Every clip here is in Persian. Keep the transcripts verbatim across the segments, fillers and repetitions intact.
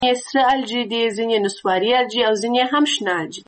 سره الجی دی زینی نسواری الجی او زینی همشنا الجی.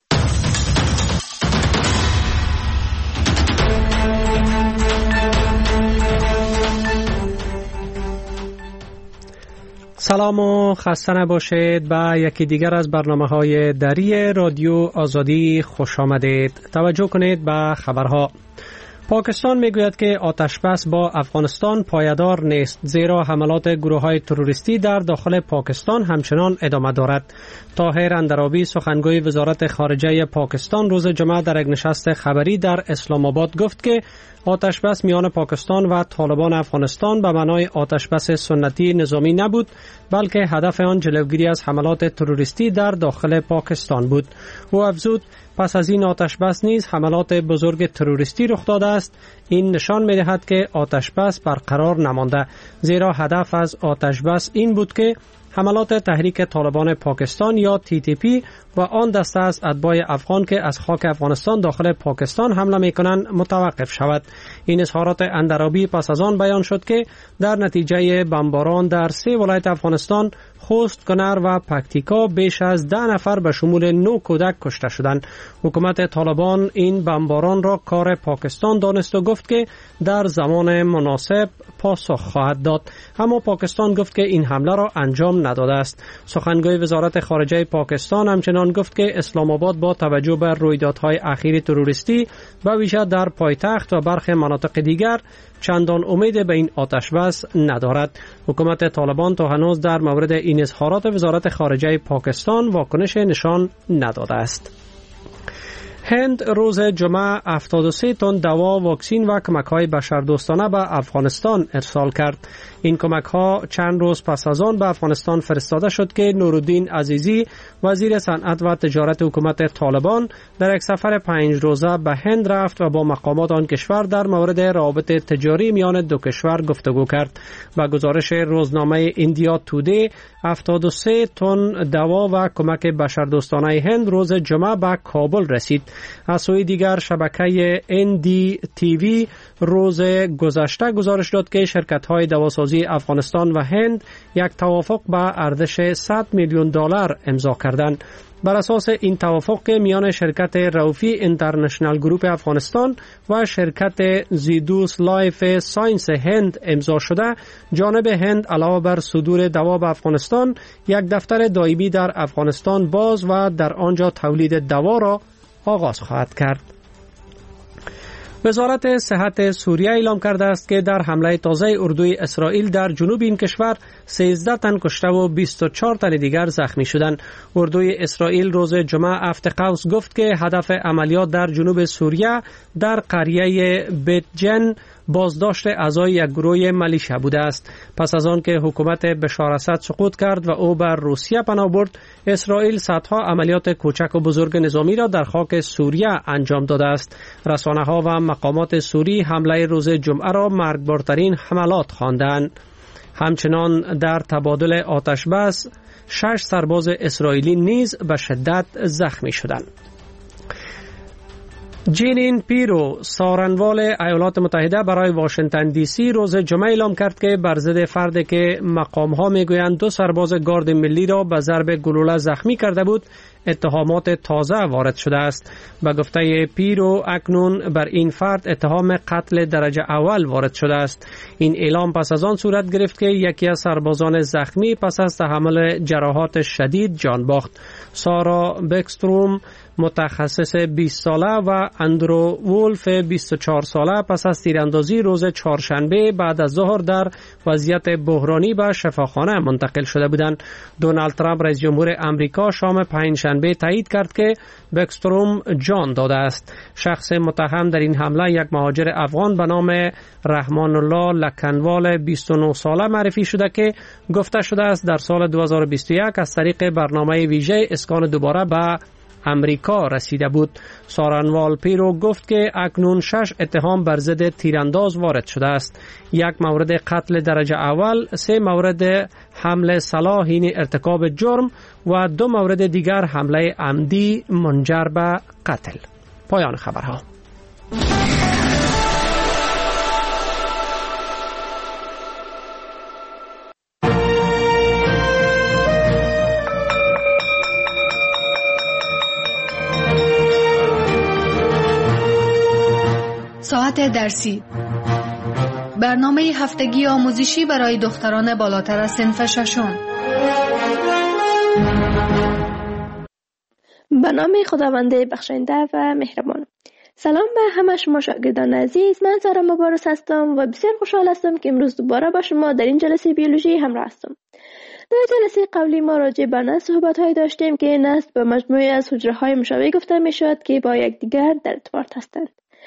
سلام و خسته نباشید. به یکی دیگر از برنامه های دری رادیو آزادی خوش آمدید. توجه کنید به خبرها. پاکستان میگوید که آتشبس با افغانستان پایدار نیست، زیرا حملات گروه های تروریستی در داخل پاکستان همچنان ادامه دارد. طاهر اندرابی سخنگوی وزارت خارجه پاکستان روز جمعه در یک نشست خبری در اسلام آباد گفت که آتشبس میان پاکستان و طالبان افغانستان به معنای آتشبس سنتی نظامی نبود، بلکه هدف آن جلوگیری از حملات تروریستی در داخل پاکستان بود. او افزود پس از این آتشبس نیز حملات بزرگ تروریستی رخ داده است. این نشان می‌دهد که آتشبس برقرار نمانده، زیرا هدف از آتشبس این بود که حملات تحریک طالبان پاکستان یا تی تی پی و آن دسته از اتباع افغان که از خاک افغانستان داخل پاکستان حمله میکنند متوقف شود. این اظهارات اندرابی پس از آن بیان شد که در نتیجه بمباران در سه ولایت افغانستان خوست، کنر و پکتیکا بیش از ده نفر به شمول نه کودک کشته شدند. حکومت طالبان این بمباران را کار پاکستان دانست و گفت که در زمان مناسب پاسخ خواهد داد، اما پاکستان گفت که این حمله را انجام نداده است. سخنگوی وزارت خارجه پاکستان همچنان گفت که اسلام آباد با توجه به رویدادهای اخیر تروریستی به ویژه در پایتخت و برخی مناطق دیگر چندان امید به این آتشبس ندارد. حکومت طالبان تا هنوز در مورد این اظهارات وزارت خارجه پاکستان واکنش نشان نداده است. هند روز جمعه هفتاد و سه تن دوا، واکسین و کمک‌های بشردوستانه به افغانستان ارسال کرد. این کمک‌ها چند روز پس از آن به افغانستان فرستاده شد که نورالدین عزیزی وزیر صنعت و تجارت حکومت طالبان در یک سفر پنج روزه به هند رفت و با مقامات آن کشور در مورد روابط تجاری میان دو کشور گفتگو کرد. با گزارش روزنامه ایندیا تودی، هفتاد و سه تن دوا و کمک بشردوستانه هند روز جمعه به کابل رسید. از سوی دیگر شبکه ان دی تی وی روز گذشته گزارش داد که شرکت‌های دواسازی افغانستان و هند یک توافق به ارزش صد میلیون دلار امضا کردند. بر اساس این توافق که میان شرکت روفی اینترنشنال گروپ افغانستان و شرکت زیدوس لایف ساینس هند امضا شده، جانب هند علاوه بر صدور دوا به افغانستان یک دفتر دائمی در افغانستان باز و در آنجا تولید دوا را آغاز خواهد کرد. وزارت صحت سوریه اعلام کرده است که در حمله تازه اردوی اسرائیل در جنوب این کشور سیزده تن کشته و بیست و چهار تن دیگر زخمی شدند. اردوی اسرائیل روز جمعه هفت قوس گفت که هدف عملیات در جنوب سوریه در قریه بیت جن بازداشت اعضای یک گروه ملیشه بوده است. پس از آن که حکومت بشار اسد سقوط کرد و او بر روسیه پناه برد، اسرائیل صدها عملیات کوچک و بزرگ نظامی را در خاک سوریه انجام داده است. رسانه‌ها و مقامات سوری حمله روز جمعه را مرگبارترین حملات خواندند. همچنان در تبادل آتشبس شش سرباز اسرائیلی نیز به شدت زخمی شدند. جینین پیرو، سارنوال ایالات متحده برای واشنگتن دی سی، روز جمعه اعلام کرد که بر ضد فردی که مقام‌ها میگویند دو سرباز گارد ملی را به ضرب گلوله زخمی کرده بود، اتهامات تازه وارد شده است. به گفته پیرو اکنون بر این فرد اتهام قتل درجه اول وارد شده است. این اعلام پس از آن صورت گرفت که یکی از سربازان زخمی پس از تحمل جراحات شدید جان باخت. سارا بکستروم، متخصص بیست ساله، و اندرو وولف بیست و چهار ساله پس از تیراندازی روز چهارشنبه بعد از ظهر در وضعیت بحرانی به شفاخانه منتقل شده بودند. دونالد ترامپ رئیس جمهور امریکا شام پنجشنبه تایید کرد که بکستروم جان داده است. شخص متهم در این حمله یک مهاجر افغان به نام رحمان الله لکنوال بیست و نه ساله معرفی شده که گفته شده است در سال دو هزار و بیست و یک از طریق برنامه ویژه اسکان دوباره به امریکا رسیده بود. سارنوال پیرو گفت که اکنون شش اتهام بر ضد تیرانداز وارد شده است. یک مورد قتل درجه اول، سه مورد حمله سلاح یعنی ارتکاب جرم و دو مورد دیگر حمله عمدی منجر به قتل. پایان خبرها. صفحات درسی، برنامه هفتگی آموزشی برای دختران بالاتر از صنف ششم. به نام خداوند بخشنده و مهربان. سلام به همه شما شاگردان عزیز، من سارا مبارز هستم و بسیار خوشحال هستم که امروز دوباره با شما در این جلسه بیولوژی همراه هستم. در جلسه قبلی ما راجع به نسل صحبت های داشتیم که نسل به مجموعه از حجره های مشابه گفته می شود که با یکدیگر در ارتباط هستند.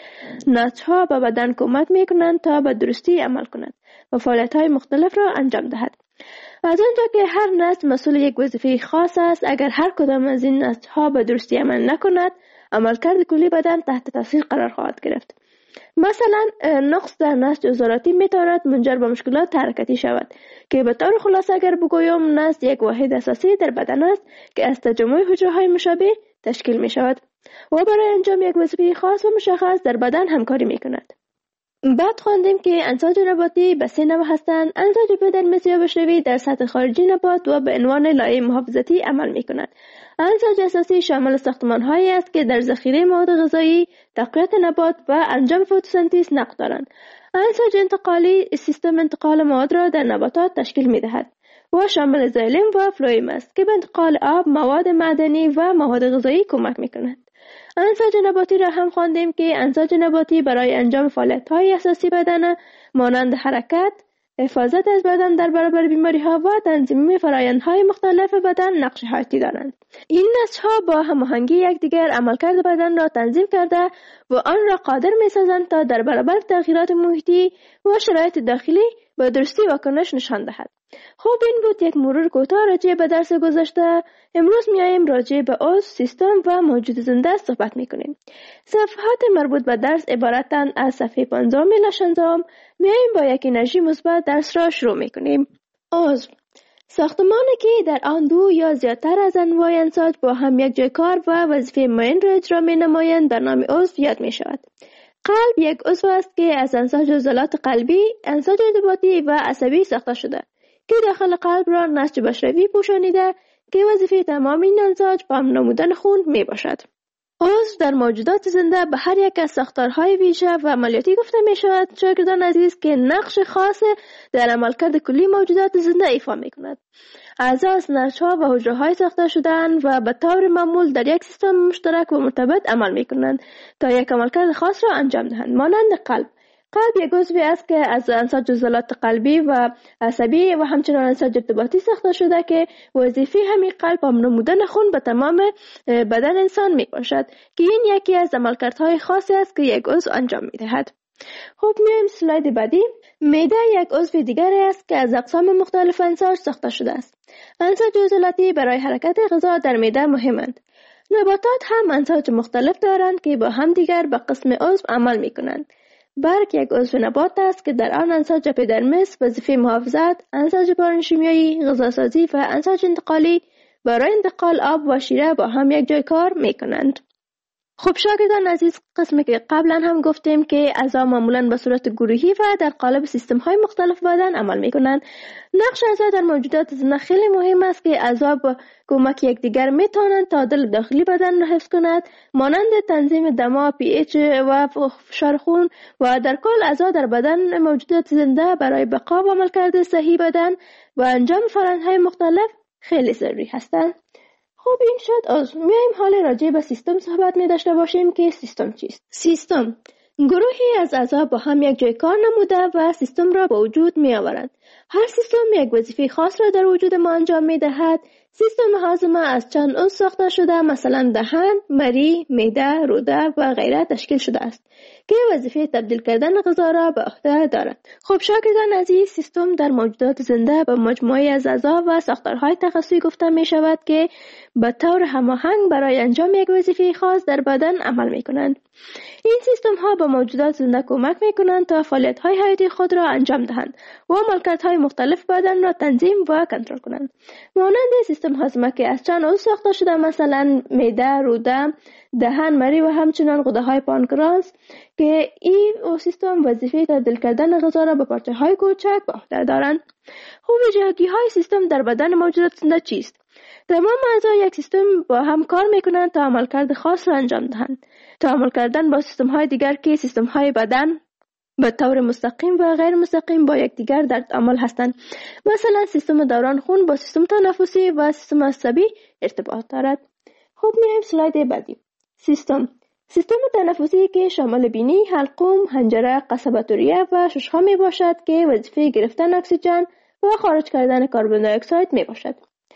نسل ها به بدن کمک می کنند تا به درستی عمل کنند و فعالیت های مختلف را انجام دهد. از آنجا که هر نسل مسئول یک وظیفه خاص است، اگر هر کدام از این نسل ها به درستی عمل نکند، عملکرد کلی بدن تحت تاثیر قرار خواهد گرفت. مثلا نقص در نسل عضلاتی میتواند منجر به مشکلات حرکتی شود که به طور خلاصه اگر بگویم نسل یک واحد اساسی در بدن است که از تجمع حجره های مشابه تشکیل می شود و برای انجام یک وظیفه خاص و مشخص در بدن همکاری می کند. بعد خواندیم که انساج نباتی به سه نوع هستند. انساج اپیدرمیس یا بشروی در سطح خارجی نبات و به عنوان لایه محافظتی عمل می کند. انساج اساسی شامل ساختمان‌هایی است که در ذخیره مواد غذایی، تقویت نبات و انجام فتوسنتز نقش دارند. انساج انتقالی سیستم انتقال مواد را در نباتات تشکیل می دهد و شامل زایلم و فلوئیم است که به انتقال آب، مواد معدنی و مواد غذایی کمک می کند. انساج نباتی را هم خواندیم که انساج نباتی برای انجام فعالیت‌های اساسی بدن مانند حرکت، حفاظت از بدن در برابر بیماری‌ها و تنظیم فرآیندهای مختلف بدن نقش حیاتی دارند. این نسل‌ها با هماهنگی یکدیگر عملکرد بدن را تنظیم کرده و آن را قادر می‌سازند تا در برابر تغییرات محیطی و شرایط داخلی به درستی واکنش نشان دهد. خب این بود یک مرور کوتاه راجع به درس گذشته. امروز میایم راجع به عضو، سیستم و موجود زنده صحبت میکنیم. صفحات مربوط به درس عبارتند از صفحه پنجم الی شانزده. میایم با یک انرژی مثبت درس را شروع میکنیم. عضو، ساختمانی که در آن دو یا زیادتر از انواع انساج با هم یک جای کار و وظیفه معین را اجرا مینمایند در نام عضو یاد می شود. قلب یک عضو است که از انساج عضلات قلبی، انساج ارتباطی و عصبی ساخته شده که داخل قلب را نسج بشروی پوشانیده که وظیفه تمام این انساج پمپ نمودن خون می باشد. عضو در موجودات زنده به هر یک از ساختارهای ویژه و عملیاتی گفته می شود شاگردان عزیز که نقش خاص در عملکرد کلی موجودات زنده ایفا می کند. اعضا از نسج‌ها و حجره‌های ساخته شده‌اند و به طور معمول در یک سیستم مشترک و مرتبط عمل می کنند تا یک عملکرد خاص را انجام دهند. مانند قلب. قلب یک عضوی است که از انساج عضلات قلبی و عصبی و همچنین انساج ارتباطی ساخته شده که وظیفه همین قلب پمپ نمودن خون به تمام بدن انسان می باشد که این یکی از عملکردهای خاصی است که یک عضو انجام می دهد. خب میایم سلاید بعدی. معده یک عضو دیگری است که از اقسام مختلف انساج ساخته شده است. انساج عضلاتی برای حرکت غذا در معده مهمند. نباتات هم انساج مختلف دارند که با هم دیگر به قسم عضو عمل می کنند. برگ یک عضو نبات است که در آن انساج اپیدرمیس وظیفه محافظت، انساج پارنشیمیایی، غذاسازی و انساج انتقالی برای انتقال آب و شیره با هم یک جای کار می کنند. خب شاگردان عزیز، قسمی که قبلا هم گفتیم که اعضا معمولا به صورت گروهی و در قالب سیستم های مختلف بدن عمل می کنند. نقش اعضا در موجودات زنده خیلی مهم است که اعضا با کمک یکدیگر می توانند تعادل داخلی بدن را حفظ کند، مانند تنظیم دما، پی ایچ و فشار خون و در کل اعضا در بدن موجودات زنده برای بقا و عملکرد صحیح بدن و انجام فرآیندهای مختلف خیلی ضروری هستند. خب این شد عضو. میایم حال راجع به سیستم صحبت می داشته باشیم که سیستم چیست؟ سیستم گروهی از اعضا با هم یک جای کار نموده و سیستم را به وجود می آورند. هر سیستم یک وظیفه خاص را در وجود ما انجام می دهد. سیستم هاضمه از چند عضو ساخته شده، مثلا دهان، مری، معده، روده و غیره تشکیل شده است که وظیفه تبدیل کردن غذا را به عهده دارد. خب شاگردان عزیز، سیستم در موجودات زنده به مجموعه از اعضا و ساختارهای تخصصی گفته می شود که به طور هماهنگ برای انجام یک وظیفه خاص در بدن عمل می کنند. این سیستم ها به موجودات زنده کمک می کنند تا فعالیت های حیاتی خود را انجام دهند و عملکردهای مختلف بدن را تنظیم و کنترل کنند. مانند سیستم هاضمه که از چند عضو ساخته شده، مثلا معده، روده، دهان، مری و همچنین غده های پانکراس که این سیستم وظیفه تبدیل کردن غذا را به پارچه های کوچک به عهده دارند. خب ویژگی های سیستم در بدن موجودات زنده چیست؟ تمام اعضای یک سیستم با هم کار میکنند تا عملکرد خاص را انجام دهند. تعامل کردن با سیستم های دیگر که سیستم های بدن به طور مستقیم و غیر مستقیم با یکدیگر در تعامل هستند. مثلا سیستم دوران خون با سیستم تنفسی و سیستم عصبی ارتباط دارد. خب میایم سلاید بعدی. سیستم سیستم تنفسی که شامل بینی، حلقوم، حنجره، قصبات ریه و ششها می باشد که وظیفه گرفتن اکسیژن و خارج کردن کربن دی اکساید می باشد.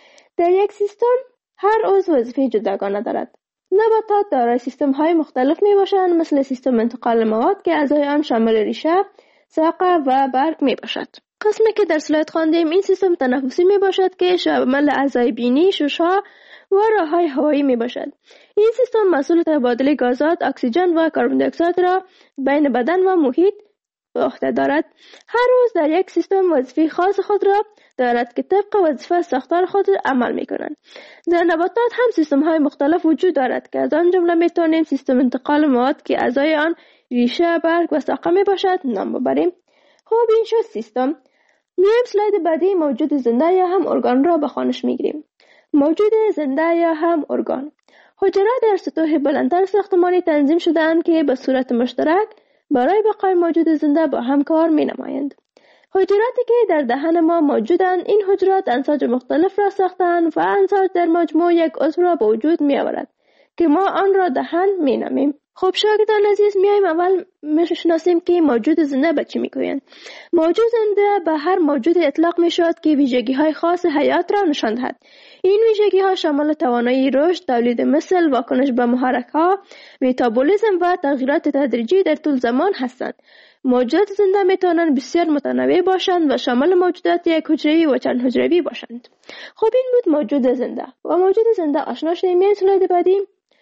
در یک سیستم هر عضو وظیفه جداگانه دارد. نباتات دارای سیستم های مختلف می باشند، مثل سیستم انتقال مواد که اعضای آن شامل ریشه، ساقه و برگ می باشد. قسمی که در سلاید خواندیم این سیستم تنفسی می باشد که شامل اعضای بینی، ششها و راههای هوایی می باشد. این سیستم مسئول تبادل گازات، اکسیژن و کربن دی اکساید را بین بدن و محیط به عهده دارد. هر عضو در یک سیستم وظیفه خاص خود را دارد که طبق وظیفه ساختار خود عمل می کنند. در نباتات هم سیستم های مختلف وجود دارد که از آن جمله می توانیم سیستم انتقال مواد که اعضای آن ریشه، برگ و ساقه می باشد نام ببریم. خب این شد سیستم. میایم سلاید بعدی موجود زنده یا هم ارگان را به خوانش می گیریم. موجود زنده یا هم ارگان حجرات در سطوح بلندتر ساختمانی تنظیم شده‌اند که به صورت مشترک برای بقای موجود زنده با هم کار می نمایند. حجراتی که در دهن ما موجودند، این حجرات انساج مختلف را ساختند و انساج در مجموع یک عضو را به وجود می آورد که ما آن را دهن می نامیم. خب شاگردان عزیز، میایم اول میشناسیم که موجود زنده به چی میگویند. موجود زنده به هر موجود اطلاق میشود که ویژگی های خاص حیات را نشان دهد. این ویژگی ها شامل توانایی رشد، تولید مثل، واکنش به محرک ها، متابولیسم و تغییرات تدریجی در طول زمان هستند. موجودات زنده میتوانند بسیار متنوع باشند و شامل موجودات یک حجروی و چند حجروی باشند. خب این بود موجود زنده. و موجود زنده آشنا شدیم. میایم سلاید بعدی.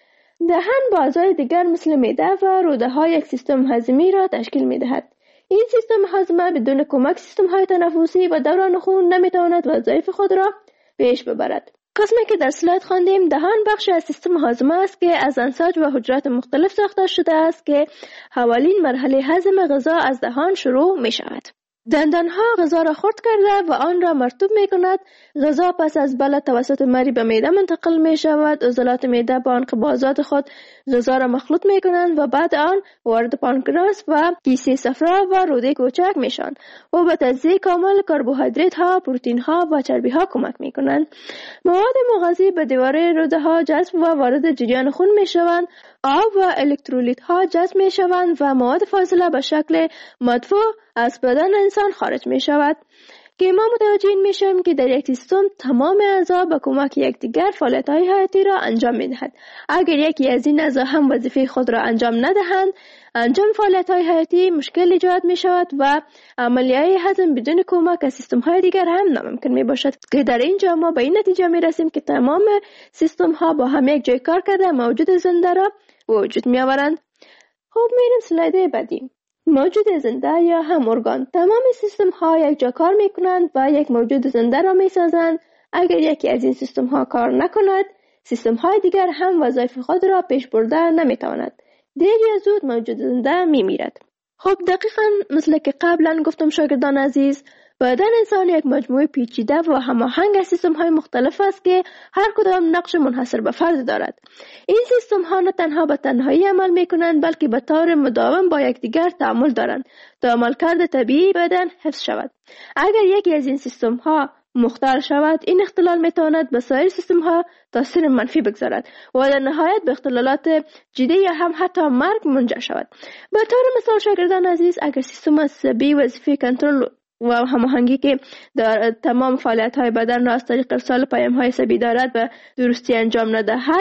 دهن با اعضای دیگر مثل معده و روده ها یک سیستم هضمی را تشکیل می دهد. این سیستم هضم بدون کمک سیستم های تنفسی و دوران خون نمی تواند وظایف خود را پیش ببرد. قسمی که در سلاید خواندیم دهان بخشی از سیستم هضم است که از انساج و حجرات مختلف ساخته شده است که حوالین مرحله هضم غذا از دهان شروع می شود. دندانها غذا را خرد کرده و آن را مرطوب می کند. غذا پس از بلع توسط مری به معده منتقل می شود. عضلات معده با انقباضات خود غذا را مخلوط می کنند و بعد آن وارد پانکراس و کیسه صفرا و روده کوچک می شوند و به تجزیه کامل کربوهیدرات ها، پروتئین ها و چربی ها کمک می کنند. مواد مغذی به دیواره روده ها جذب و وارد جریان خون می شوند. آب و الکترولیت ها جذب می شوند و مواد فاضله به شکل مدفوع از بدن انسان خارج می شود که ما متوجه می شویم که در یک سیستم تمام اعضا به کمک یکدیگر فعالیت های حیاتی را انجام می دهند. اگر یکی از این اعضا هم وظیفه خود را انجام ندهند، انجام فعالیت های حیاتی مشکل ایجاد می شود و عملیه هضم بدون کمک از سیستم های دیگر هم ناممکن می باشد که در اینجا ما به این نتیجه می رسیم که تمام سیستم ها با هم یک جای کار کرده موجود زنده را وجود می آورند. خب میریم سلاید بعدی. موجود زنده یا هم ارگان. تمام سیستم ها یک جا کار می کنند و یک موجود زنده را می سازند. اگر یکی از این سیستم ها کار نکند، سیستم های دیگر هم وظایف خود را پیش برده نمی تواند. دیر یا زود موجود زنده می میرد. خب دقیقاً مثل که قبلا گفتم شاگردان عزیز، بدن انسان یک مجموعه پیچیده و هماهنگ از سیستم های مختلف است که هر کدام نقش منحصر به فرد دارد. این سیستم ها نه تنها به تنهایی عمل می کنند بلکه به طور مداوم با یکدیگر تعامل دارند تا عملکرد طبیعی بدن حفظ شود. اگر یکی از این سیستم ها مختل شود، این اختلال می تواند به سایر سیستم ها تاثیر منفی بگذارد و در نهایت به اختلالات جدی یا هم حتی مرگ منجر شود. به طور مثال شاگردان عزیز، اگر سیستم عصبی وظیفه کنترل و هماهنگی که در تمام فعالیت های بدن را از طریق ارسال پیام های عصبی دارد و درستی انجام ندهد،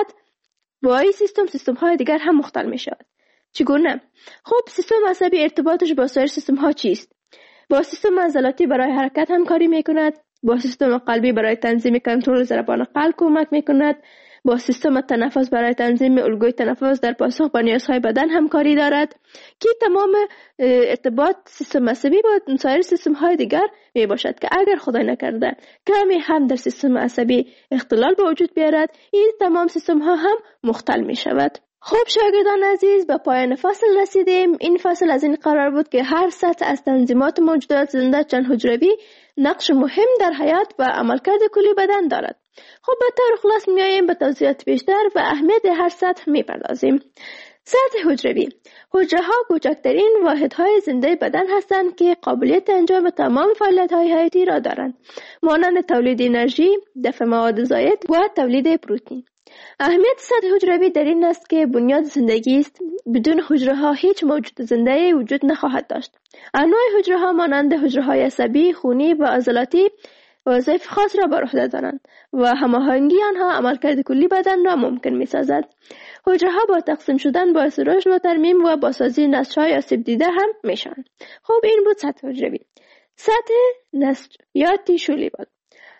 با این سیستم سیستم های دیگر هم مختل می شود. چگونه؟ خب سیستم عصبی ارتباطش با سایر سیستم ها چیست؟ با سیستم عضلاتی برای حرکت همکاری می کند، با سیستم قلبی برای تنظیم کنترل ضربان قلب کمک می کند، با سیستم تنفس برای تنظیم الگوی تنفس در پاسخ به نیازهای بدن همکاری دارد که تمام ارتباط سیستم عصبی با سایر سیستم های دیگر می باشد که اگر خدای نکرده کمی هم در سیستم عصبی اختلال به وجود بیارد، این تمام سیستم ها هم مختل می شود. خب شاگردان عزیز، به پایان فصل رسیدیم. این فصل از این قرار بود که هر سطح از تنظیمات موجودات زنده چند حجروی نقش مهم در حیات و عملکرد کلی بدن دارد. خب به طور خلاص میاییم به توضیحات بیشتر و اهمیت هر سطح میپردازیم. سطح حجروی: حجره ها کوچکترین واحدهای زنده بدن هستند که قابلیت انجام تمام فعالیت‌های حیاتی را دارند، مانند تولید انرژی، دفع مواد زائد و تولید پروتئین. اهمیت سطح حجروی در این است که بنیاد زندگی است. بدون حجره ها هیچ موجود زنده وجود نخواهد داشت. انواع حجره ها مانند حجره های عصبی، خونی و عضلاتی وظایف خاص را بر عهده دارند و هماهنگی آنها عملکرد کلی بدن را ممکن می‌سازد. حجره ها با تقسیم شدن باعث رشد و ترمیم و بازسازی نسج‌های آسیب دیده هم میشوند. خب این بود سطح حجروی. سطح نسج یا تیشو بود.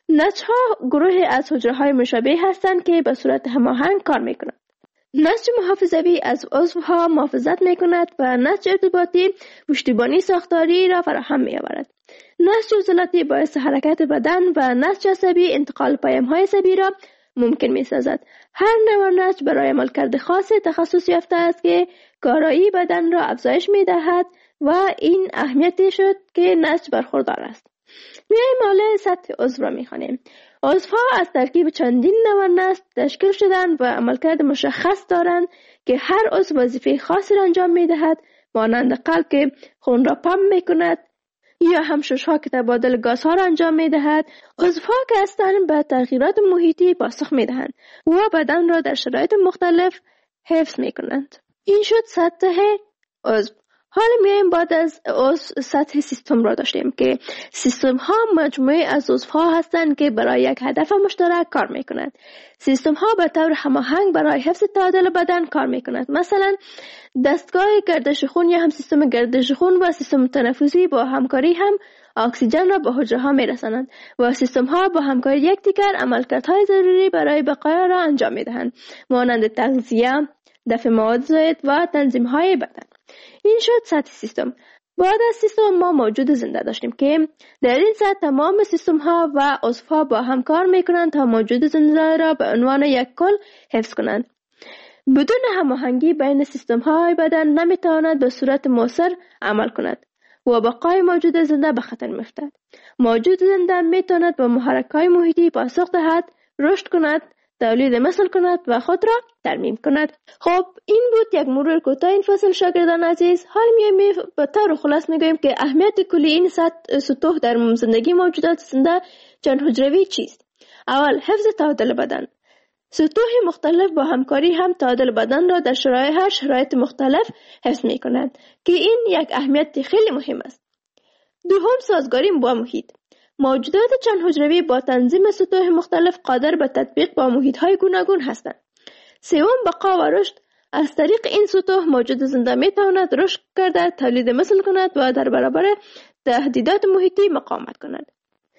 نسج‌ها گروهی از حجره‌های مشابه هستند که به صورت هماهنگ کار می‌کنند. نسج محافظوی از عضوها محافظت می‌کند و نسج ارتباطی پشتیبانی ساختاری را فراهم می‌آورد. نسج عضلاتی باعث حرکت بدن و نسج عصبی انتقال پیام‌های عصبی را ممکن می‌سازد. هر نوع نسج برای عملکرد خاص تخصص یافته است که کارایی بدن را افزایش می‌دهد و این اهمیتی شد که نسج برخوردار است. میایم حالا سطح عضو را می‌خوانیم. عضوها از ترکیب چندین نوع نسج تشکیل شدند و عملکرد مشخص دارند که هر عضو وظیفه خاصی را انجام می‌دهد، مانند قلب که خون را پمپ می‌کند یا همشش‌ها که تبادل گازها را انجام می‌دهد. عضوها که هستند به تغییرات محیطی پاسخ می‌دهند و بدن را در شرایط مختلف حفظ می‌کنند. این شد سطح عضو. حالا میایم بعد از عضو سطح سیستم را داشتیم که سیستم ها مجموعه از عضوها هستند که برای یک هدف مشترک کار میکنند. سیستم ها به طور هماهنگ برای حفظ تعادل بدن کار میکنند. مثلا دستگاه گردش خون یا هم سیستم گردش خون و سیستم تنفسی با همکاری هم اکسیژن را به حجره ها میرسانند و سیستم ها با همکاری یکدیگر عملکردهای ضروری برای بقا را انجام میدهند، مانند تغذیه، دفع مواد زائد و تنظیم های بدن. این شد سطح سیستم. بعد از سیستم ما موجود زنده داشتیم که در این سطح تمام سیستم ها و عضوها با هم کار میکنند تا موجود زنده را به عنوان یک کل حفظ کنند. بدون هماهنگی بین سیستم های بدن نمیتواند به صورت مؤثر عمل کند و بقای موجود زنده به خطر میفتد. موجود زنده میتواند به محرک های محیطی پاسخ دهد، رشد کند، تولید مثل کند و خود را ترمیم کند. خب این بود یک مرور کوتاه این فصل شاگردان عزیز. حال میایم به طور خلاص میگوییم که اهمیت کلی این سطوح در زندگی موجودات زنده چند حجروی چیست. اول، حفظ تعادل بدن. سطوح مختلف با همکاری هم تعادل بدن را در شرایط شرایط مختلف حفظ میکنند که این یک اهمیت خیلی مهم است. دوم، سازگاری با محیط. موجودات چند حجروی با تنظیم سطوح مختلف قادر به تطبیق با محیط‌های گوناگون هستند. سوم، بقا و رشد. از طریق این سطوح موجود زنده میتواند رشد کرده، تولید مثل کند و در برابر تهدیدات محیطی مقاومت کند.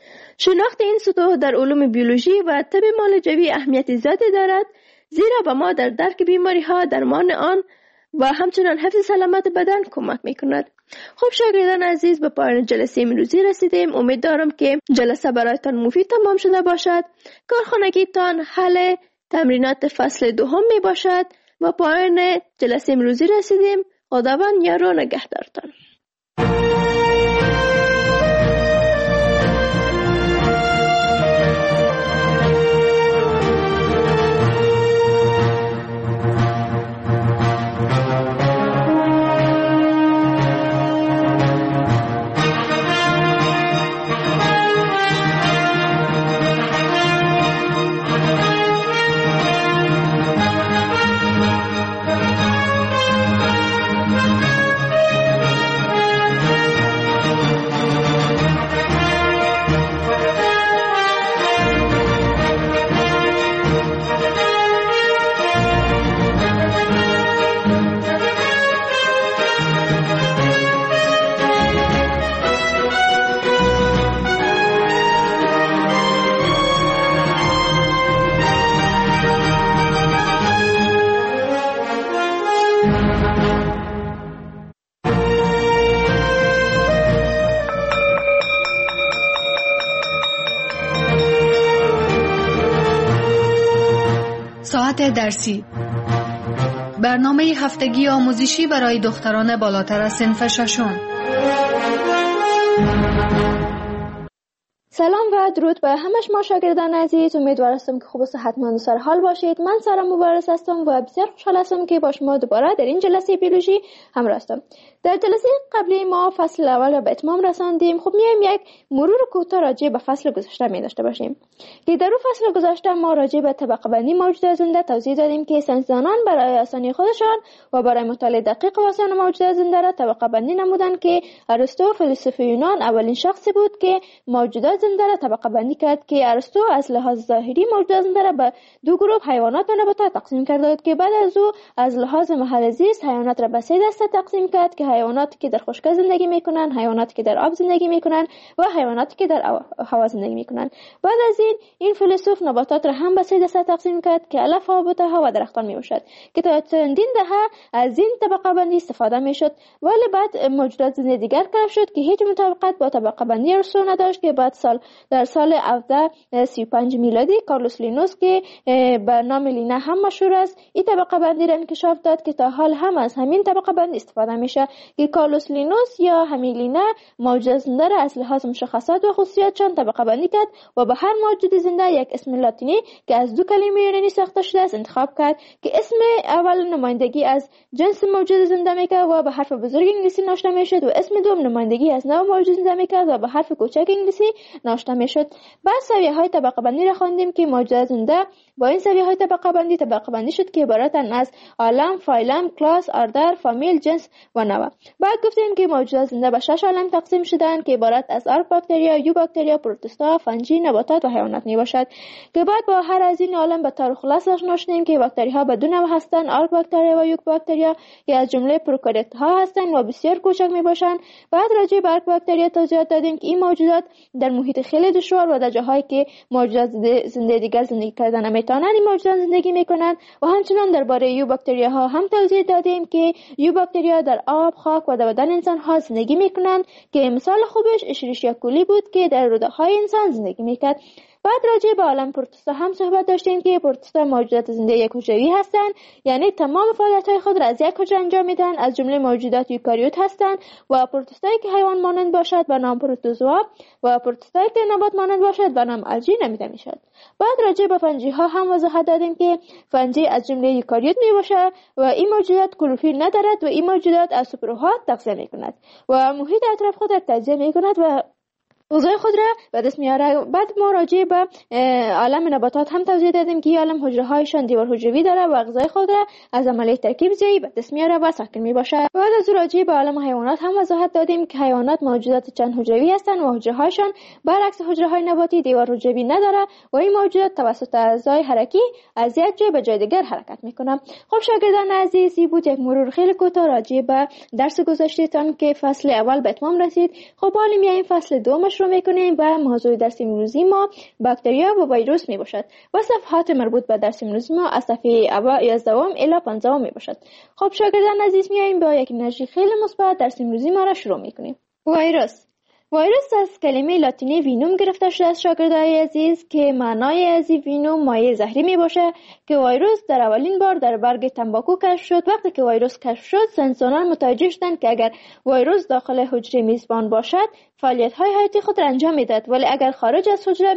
شناخت این سطوح در علوم بیولوژی و طب معالجوی اهمیت زیادی دارد، زیرا به ما در درک بیماری‌ها، درمان آن و همچنان حفظ سلامت بدن کمک میکند. خب شاگردان عزیز، به پایان جلسه امروزی رسیدیم. امید دارم که جلسه برایتان مفید تمام شده باشد. کارخانگیتان حل تمرینات فصل دوم می باشد و پایان جلسه امروزی رسیدیم. خداوند یار و نگهدارتان. ساعت درسی، برنامه هفتگی آموزشی برای دختران بالاتر از صنف ششم. سلام و درود به همه شما شاگردان عزیز. امیدوار هستم که خوب و صحتمند و سر حال باشید. من سارا مبارز هستم و بسیار خوشحال هستم که با شما دوباره در این جلسه بیولوژی همراه هستم. در جلسه قبلی ما فصل اول را به اتمام رساندیم. خب میایم یک مرور کوتاه راجع به فصل گذشته می داشته باشیم که در اون فصل گذشته ما راجع به طبقه بندی موجودات زنده توضیح دادیم که ساینسدانان برای آسانی خودشان و برای مطالعه دقیق و آسان موجودات زنده را طبقه بندی نمودند که ارسطو فیلسوف یونان اولین شخصی بود که موجودات زنده را طبقه بندی کرد که ارسطو از لحاظ ظاهری موجودات زنده را به دو گروه حیوانات و نباتات تقسیم کرده بود که بعد از او از لحاظ محل زیست حیوانات را به سه دسته تقسیم کرد که حیواناتی که در خشکی زندگی میکنن، حیواناتی که در آب زندگی میکنن و حیواناتی که در هوا زندگی میکنن. بعد از این این فیلسوف نباتات را هم به سه دسته تقسیم کرد که علف ها، بوته ها و درختان میباشد که تا چندین دهه از این طبقه بندی استفاده میشد، ولی بعد موجودات زنده دیگر کشف شد که هیچ مطابقت با طبقه بندی ارسطو نداشت که بعد سال در سال هفده سی و پنج میلادی کارلوس لینوس که به نام لینا هم مشهور است این طبقه بندی را انکشاف داد که تا حال هم از همین طبقه بندی استفاده میشه که کارلوس لینوس یا همین لینا موجودات زنده را از لحاظ مشخصات و خصوصیاتشان طبقه بندی کرد و به هر موجود زنده یک اسم لاتینی که از دو کلمه یونانی ساخته شده است انتخاب کرد که اسم اول نمایندگی از جنس موجود زنده میکرد و به حرف بزرگ انگلیسی نوشته میشد و اسم دوم نمایندگی از نوع موجود زنده میکرد و به حرف کوچک انگلیسی نوشته میشد. بعد سویه های طبقه بندی را خواندیم که موجودات زنده با این سویه های طبقه بندی طبقه بندی شد که عبارتند از عالم، فایلم، کلاس، اردر، فامیل، جنس و نوع. بعد گفتیم که موجودات زنده به شش عالم تقسیم شدند که عبارت از آرک باکتریا، یو باکتریا، پروتوستا، فنجی، نباتات و حیوانات میباشد که بعد با هر از این عالم به طور خلاص آشنا شدیم که باکتری ها به دو نوع هستند، آرک باکتریا و یو باکتریا که از جمله پروکاریوت ها هستند و بسیار کوچک میباشند. بعد راجع به آرک باکتریا توضیحات دادیم که این موجودات در محیط خیلی دشوار و در جاهایی که موجودات زنده دیگر زندگی کردن نمیتونن این موجودات زندگی میکنند و همچنین درباره یو باکتریا ها هم توضیح دادیم که یو باکتریا در آب، خاک و در بدن انسان ها زندگی میکنند که مثال خوبش اشریشیا کولی بود که در روده های انسان زندگی میکرد. بعد راجع به عالم پروتوستا هم صحبت داشتیم که پروتوستا موجودات زنده یک حجروی هستند، یعنی تمام فعالیت‌های خود را از یک حجره انجام میدن، از جمله موجودات یوکاریوت هستند و پروتوستایی که حیوان مانند باشد به نام پروتوزوا و پروتوستایی که نبات مانند باشد به نام الژی نامیده میشد. بعد راجع به فنجی ها هم وضاحت دادیم که فنجی از جمله یوکاریوت میباشد و این موجودات کلروفیل ندارد و این موجودات از سوپرها تغذیه میکند و محیط اطراف خود را تغذیه میکند و غذای خود را به دست میاره. بعد ما راجع به عالم نباتات هم توضیح دادیم که عالم حجره هایشان دیوار حجروی داره و غذای خود را از عملیه ترکیب زیایی به دست میاره و ساکن میباشه. بعد از راجع به عالم حیوانات هم وضاحت دادیم که حیوانات موجودات چند حجروی هستند و حجره هایشان برعکس حجره های نباتی دیوار حجروی نداره و این موجودات توسط اعضای حرکی از یک جای به جای دیگر حرکت میکنه. خب شاگردان عزیز، این بود یک مرور خیلی کوتاه راجع به درس گذشتهتان که فصل اول به اتمام رسید. خب حالا میایم فصل دوم رو میکنیم و موضوع درس امروزی ما باکتریا و ویروس میباشد و صفحات مربوط به درس امروزی ما از صفحه یازدهم الی پانزدهم میباشد. خب شاگردان عزیز، میایم با یک انرژی خیلی مثبت درس امروزی ما را شروع میکنیم. ویروس ویروس از کلمه لاتینی وینوم گرفته شده است شاگردان عزیز که معنای از وینوم مایع زهری می باشه که ویروس در اولین بار در برگ تنباکو کشف شد. وقتی که ویروس کشف شد ساینسدانان متوجه شدند که اگر ویروس داخل حجره میزبان باشد فعالیت های حیاتی خود را انجام میداد، ولی اگر خارج از حجره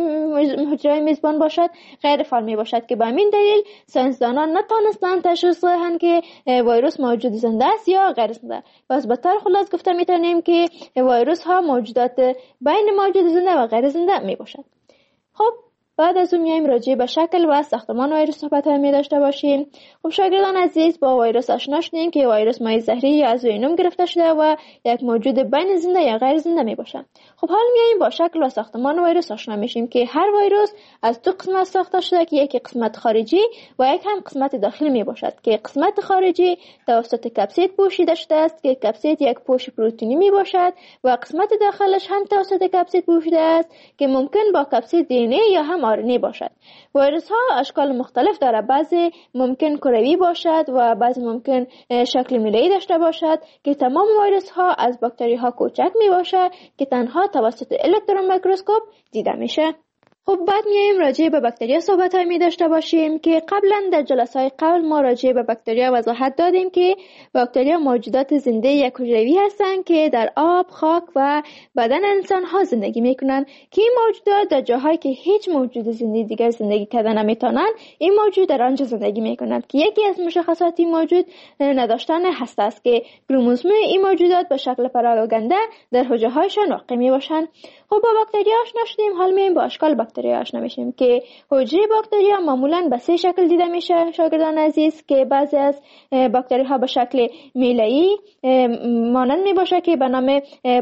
حجره میزبان باشد غیر فعال می باشد که به همین دلیل ساینسدانان نتوانستند تشخیص دهند که ویروس موجود زنده است یا غیر زنده. پس به طور خلاص گفته میتونیم که ویروس ها موجودات بین موجود زنده و غیر زنده می باشد. خب بعد از اون میایم راجع به شکل و ساختمان ویروس صحبت می داشته باشیم. خب شاگردان عزیز، با ویروس آشنا شدیم که ویروس مایع زهری یا از وینوم گرفته شده و یک موجود بین زنده یا غیر زنده می باشد. خب حالا میایم با شکل و ساختمان ویروس آشنا میشیم که هر ویروس از دو قسمت ساخته شده که یکی قسمت خارجی و یک هم قسمت داخلی می باشد که قسمت خارجی توسط کپسید پوشیده شده است که کپسید یک پوش پروتئینی می باشد و قسمت داخلش هم توسط کپسید پوشیده است که ممکن با کپسید دی ان ای یا هم آر ان ای باشد. ویروس ها اشکال مختلف داره، بعضی ممکن کروی باشد و بعضی ممکن شکل میله‌ای داشته باشد که تمام ویروس ها از باکتری ها کوچک می باشد که تنها توسط الکترون میکروسکوپ دیده میشه. خب بعد میایم راجع به باکتریا صحبت های می داشته باشیم که قبلا در جلسه های قبل ما راجع به باکتریا وضاحت دادیم که باکتریا موجودات زنده یک حجروی هستند که در آب، خاک و بدن انسان ها زندگی میکنند که این موجودات در جاهایی که هیچ موجود زنده دیگر زندگی کردن نمیتونن این موجود در آنجا زندگی میکنند که یکی از مشخصات این موجود نداشتن هسته است که کروموزوم این موجودات به شکل پراگنده در حجره هایشان واقع می باشند. خب با باکتریا آشنا شدیم، حال میایم با اشکال باکتریا آشنا میشیم که حجره باکتریا معمولا به سه شکل دیده میشه شاگردان عزیز، که بعضی از باکتریا ها به شکل میله‌ای مانند می باشه که به نام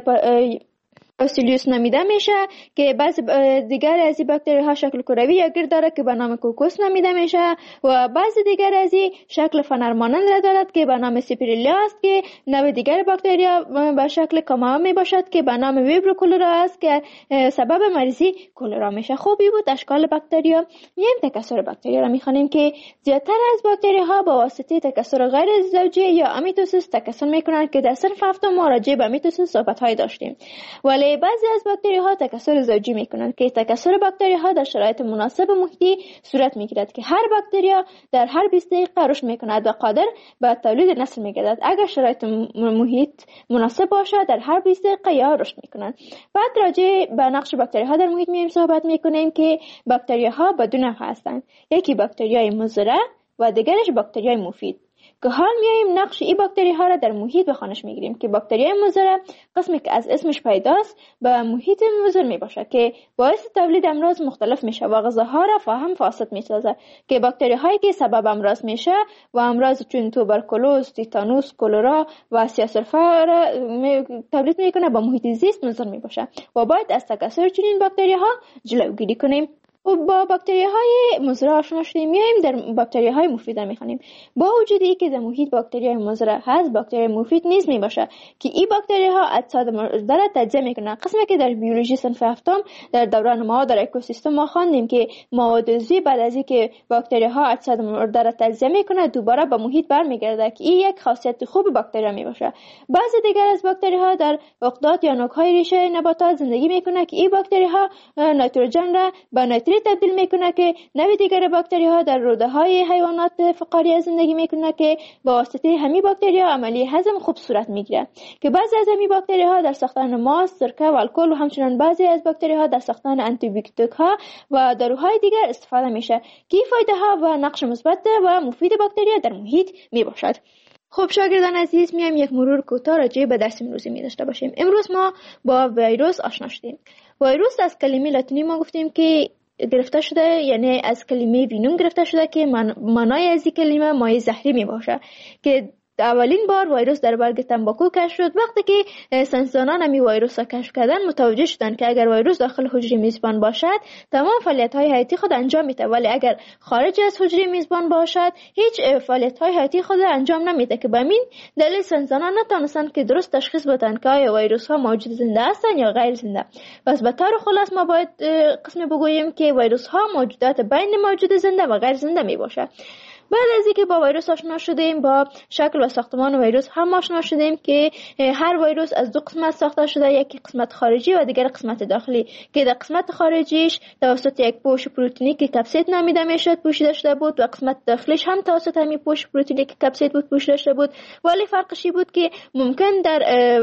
باسیلیوس نامیده میشه، که بعضی دیگر از این باکتری ها شکل کروی یا گرد داره که به نام کوکوس نامیده میشه و بعضی دیگر از این شکل فنر مانند دارد که به نام سیپریلا است، که نوع دیگر باکتریا به شکل کاما می باشد که به نام ویبرو کولرا است که سبب مریضی کولرا میشه. خوبی بود اشکال باکتریا. میایم تکثر باکتریا را میخوانیم که زیادتر از باکتری ها با واسطه تکثر غیر زوجی یا امیتوسیس تکثر میکنند که در صنف هفتم ما راجع به امیتوسیس صحبت های داشتیم. ولی بعضی از باکتری ها تکثر زوجی میکنند که تکثر باکتری ها در شرایط مناسب محیطی صورت میگیرد که هر باکتریا در هر بیست دقیقه رشد میکند و قادر به تولید نسل میگردد. اگر شرایط محیط مناسب باشد در هر بیست دقیقه یا رشد میکنند. بعد راجع به نقش باکتری ها در محیط میایم صحبت میکنیم که باکتری ها به دو نوع هستند، یکی باکتریای مضر و دیگرش باکتریای مفید، که حال میایم نقش این باکتری ها را در محیط به خوانش میگیریم. که باکتریای مضر قسمی که از اسمش پیداست به محیط مضر می باشه که باعث تولید امراض مختلف میشه و غذاها را فاهم فاسد میسازه، که باکتری هایی که سبب امراض میشه و امراض چون توبرکولوز، تیتانوس، کولرا و سیاه‌سرفه را تولید میکنه به محیط زیست مضر می باشه و باید از تکثر چنین باکتری ها جلوگیری کنیم. و با باکتری های مضر آشنا شدیم، میایم در باکتری های مفید میخوانیم. با وجود ای که در محیط باکتری های مضر هست، باکتری مفید نیز می باشه که این باکتری ها اجساد مرده را تجزیه میکنن. قسمی که در بیولوژی صنف هفتم در دوران ما در اکوسیستم ما خواندیم که مواد عضوی بعد از اینکه باکتری ها اجساد مرده را تجزیه میکنه دوباره به محیط برمیگرده که این یک خاصیت خوب باکتری می باشه. بعضی دیگر از باکتری ها در عقدات یا نوک های ریشه نباتات زندگی میکنه که این باکتری ها نیتروژن را به نیتریت تبدیل میکنه، که نوع دیگر باکتری ها در روده های حیوانات فقاریه زندگی میکنه که با واسطه همین باکتری ها عملی هضم خوب صورت میگیره. که بعضی از همین باکتری ها در ساختن ماست، سرکه و الکل و همچنین بعضی از باکتری ها در ساختن آنتی بیوتیک ها و داروهای دیگر استفاده میشه که فایده ها و نقش مثبت و مفید باکتری در محیط میباشد. خب شاگردان عزیز، میایم یک مرور کوتاه راجع به درس امروزی می داشته باشیم. امروز ما با ویروس آشنا شدیم. ویروس از کلمه لاتینی ما گفتیم که گرفته شده، یعنی از کلمه وینوم گرفته شده که من معنای از این کلمه مایع زهری می باشه، که اولین بار ویروس در برگ تنباکو کشف شد. وقتی که ساینسدانان همی ویروس را کشف کردن متوجه شدند که اگر ویروس داخل حجره میزبان باشد تمام فعالیت های حیاتی خود انجام میده، ولی اگر خارج از حجره میزبان باشد هیچ فعالیت های حیاتی خود انجام نمیده، که به همین دلیل ساینسدانان نتونستند که درست تشخیص بدن که آیا ویروس ها موجود زنده هستند یا غیر زنده. پس به طور خلاص ما باید قسم بگوییم که ویروس ها موجودات بین موجود زنده و غیر زنده می باشه. بعد از اینکه با ویروس آشنا شدیم، با شکل و ساختمان ویروس هم آشنا شدیم که هر ویروس از دو قسمت ساخته شده، یکی قسمت خارجی و دیگر قسمت داخلی، که در قسمت خارجیش توسط یک پوش پروتئینی که کپسید نامیده میشد پوشیده شده بود و قسمت داخلیش هم توسط همین پوش پروتئینی که کپسید بود پوشیده شده بود. ولی فرقش بود که ممکن در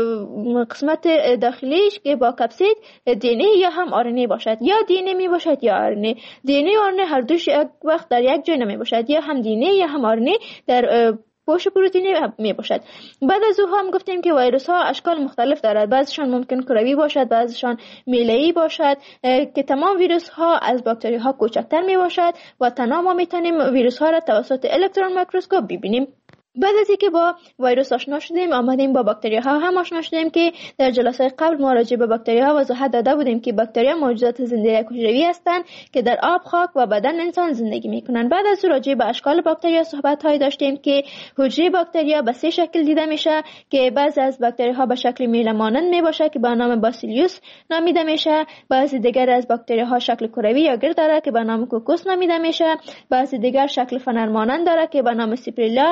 قسمت داخلیش که با کپسید دی ان ای یا هم آر ان ای باشد، یا دی ان ای می باشد یا آر ان ای. دی ان ای و آر ان ای هر دوش یک وقت در یک جای نمی باشد، یا هم دی ان ای یا هم آر ان ای در پوش پروتئینی می باشد. بعد از او هم گفتیم که ویروس ها اشکال مختلف دارد، بعضیشان ممکن کروی باشد، بعضیشان میله‌ای باشد، که تمام ویروس ها از باکتری ها کوچکتر می باشد و تنها ما میتونیم ویروس ها را توسط الکترون میکروسکوپ ببینیم. بعد از اینکه با ویروس آشنا شدیم آمدیم با باکتری ها هم آشنا شدیم که در جلسه قبل ما راجع به باکتری ها وضاحت داده بودیم که باکتری ها موجودات زنده حجروی هستند که در آب، خاک و بدن انسان زندگی میکنند. بعد از راجع به اشکال باکتری ها صحبت های داشتیم که حجره باکتری ها به سه شکل دیده میشه، که بعضی از باکتری ها به شکل میله مانند می باشه که به نام باسیلیوس نامیده میشه، بعضی دیگر از باکتری ها شکل کروی یا گرد داره که به نام کوکوس نامیده میشه، بعضی دیگر شکل فنر مانند داره که به نام سیپریلا است،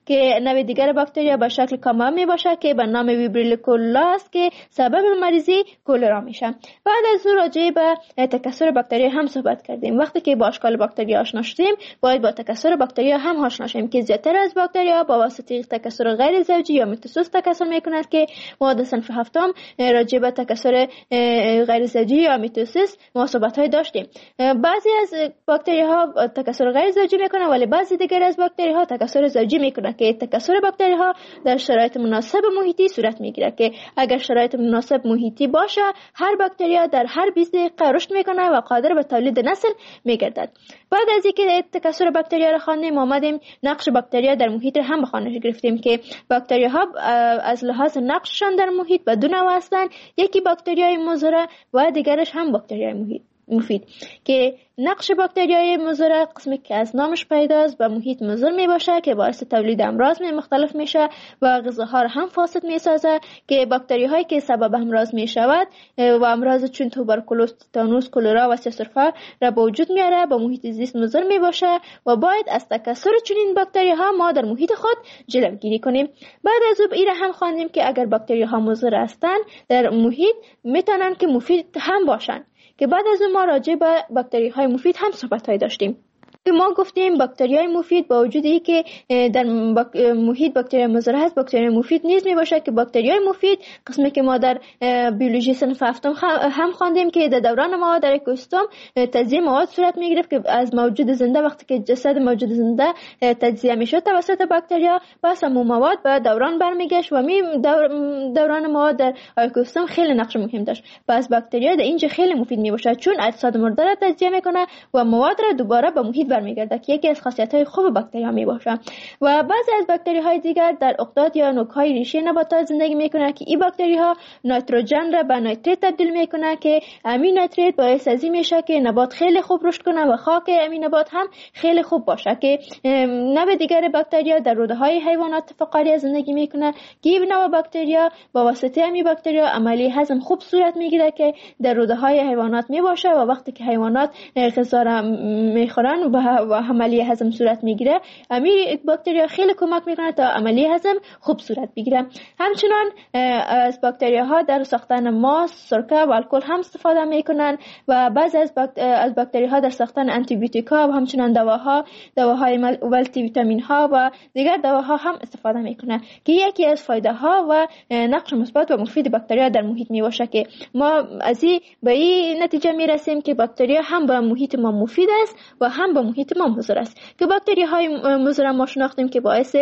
که نوع دیگر باکتریا به شکل کاما می باشه که به نام ویبریل کولرا است که سبب مریضی کولرا میشه. بعد از اون راجع به تکثر باکتریا هم صحبت کردیم. وقتی که با اشکال باکتریا آشنا شدیم باید با تکثر باکتریا هم آشنا شیم که زیاتر از باکتریا با واسطه تکثر غیر زوجی یا میتوسیس تکثر میکنند که ما در صنف هفتم راجع به تکثر غیر زوجی یا میتوسیس ما صحبت های داشتیم. بعضی از باکتری ها تکثر غیر زوجی میکنه ولی بعضی دیگر از باکتری ها تکثر زوجی میکنه که تکثر باکتری ها در شرایط مناسب محیطی صورت میگیره که اگر شرایط مناسب محیطی باشه هر باکتریا در هر بیست دقیقه رشد میکنه و قادر به تولید نسل میگردد. بعد از اینکه تکثر باکتریا را خواندیم آمدیم نقش باکتریا در محیط را هم به خوانش گرفتیم که باکتریا ها از لحاظ نقششان در محیط به دو نوع هستند. یکی باکتریای مضر و دیگرش هم باکتریای محیط مفید که نقش باکتریای مضر قسمی که از نامش پیداست به محیط مضر می باشه که باعث تولید امراض می مختلف میشه و غذاها را هم فاسد می سازه که باکتری هایی که سبب امراض می شود و امراض چون توبرکولوز، تتانوس، کولرا و سیاسرفه را به وجود میاره به محیط زیست مضر می باشه و باید از تکثر چنین باکتری ها ما در محیط خود جلوگیری کنیم. بعد از اون ایره هم خواندیم که اگر باکتری ها مضر هستند در محیط میتونن که مفید هم باشن که بعد از اون ما راجع به باکتری های مفید هم صحبت های داشتیم که ما گفتیم باکتری های مفید با وجودی که در محیط باکتری مضر هست باکتری مفید نیز می باشه که باکتری های مفید قسمی که ما در بیولوژی صنف هفتم هم خواندیم که در دوران ما در اکوسیستم تجزیه مواد صورت می گرفت که از موجود زنده وقتی که جسد موجود زنده تجزیه می شد توسط باکتریا پس همون مواد به دوران برمیگشت و می دور دوران مواد در اکوسیستم خیلی نقش مهم داشت. پس باکتریا در اینجا خیلی مفید می باشه چون اجساد مرده را تجزیه میکنه و مواد را دوباره به محیط برمیگرده که یکی از خاصیت‌های خوب باکتری ها میباشه. و بعضی از باکتری های دیگر در اقداد یا نوک‌های ریشه نباتات زندگی میکنه که این باکتری ها نیتروژن را به نیتریت تبدیل میکنه که امین نیتریت باعث از این میشه که نبات خیلی خوب رشد کنه و خاک امین نبات هم خیلی خوب باشه که نوع دیگر باکتریا در روده‌های حیوانات فقاریه زندگی میکنه که این نوع باکتریا با واسطه امین باکتریا عملی هضم خوب صورت میگیره که در روده‌های حیوانات میباشه و وقتی که حیوانات غذا را میخورن و عملیه هضم صورت میگیره امی باکتریا خیلی کمک میکنه تا عملیه هضم خوب صورت بگیره. همچنان از باکتریا ها در ساختن ماست، سرکه و الکل هم استفاده میکنن و بعضی از باکت... از باکتری ها در ساختن آنتی بیوتیکا و همچنان دواها دواهای مولتی ویتامین ها و دیگر دواها هم استفاده میکنن که یکی از فایده ها و نقش مثبت و مفید باکتریا در محیط میباشه که ما از این به این نتیجه میرسیم که باکتریا هم به محیط ما مفید است و هم به محیط ما مضر است که باکتری های مضر ما شناختیم که باعث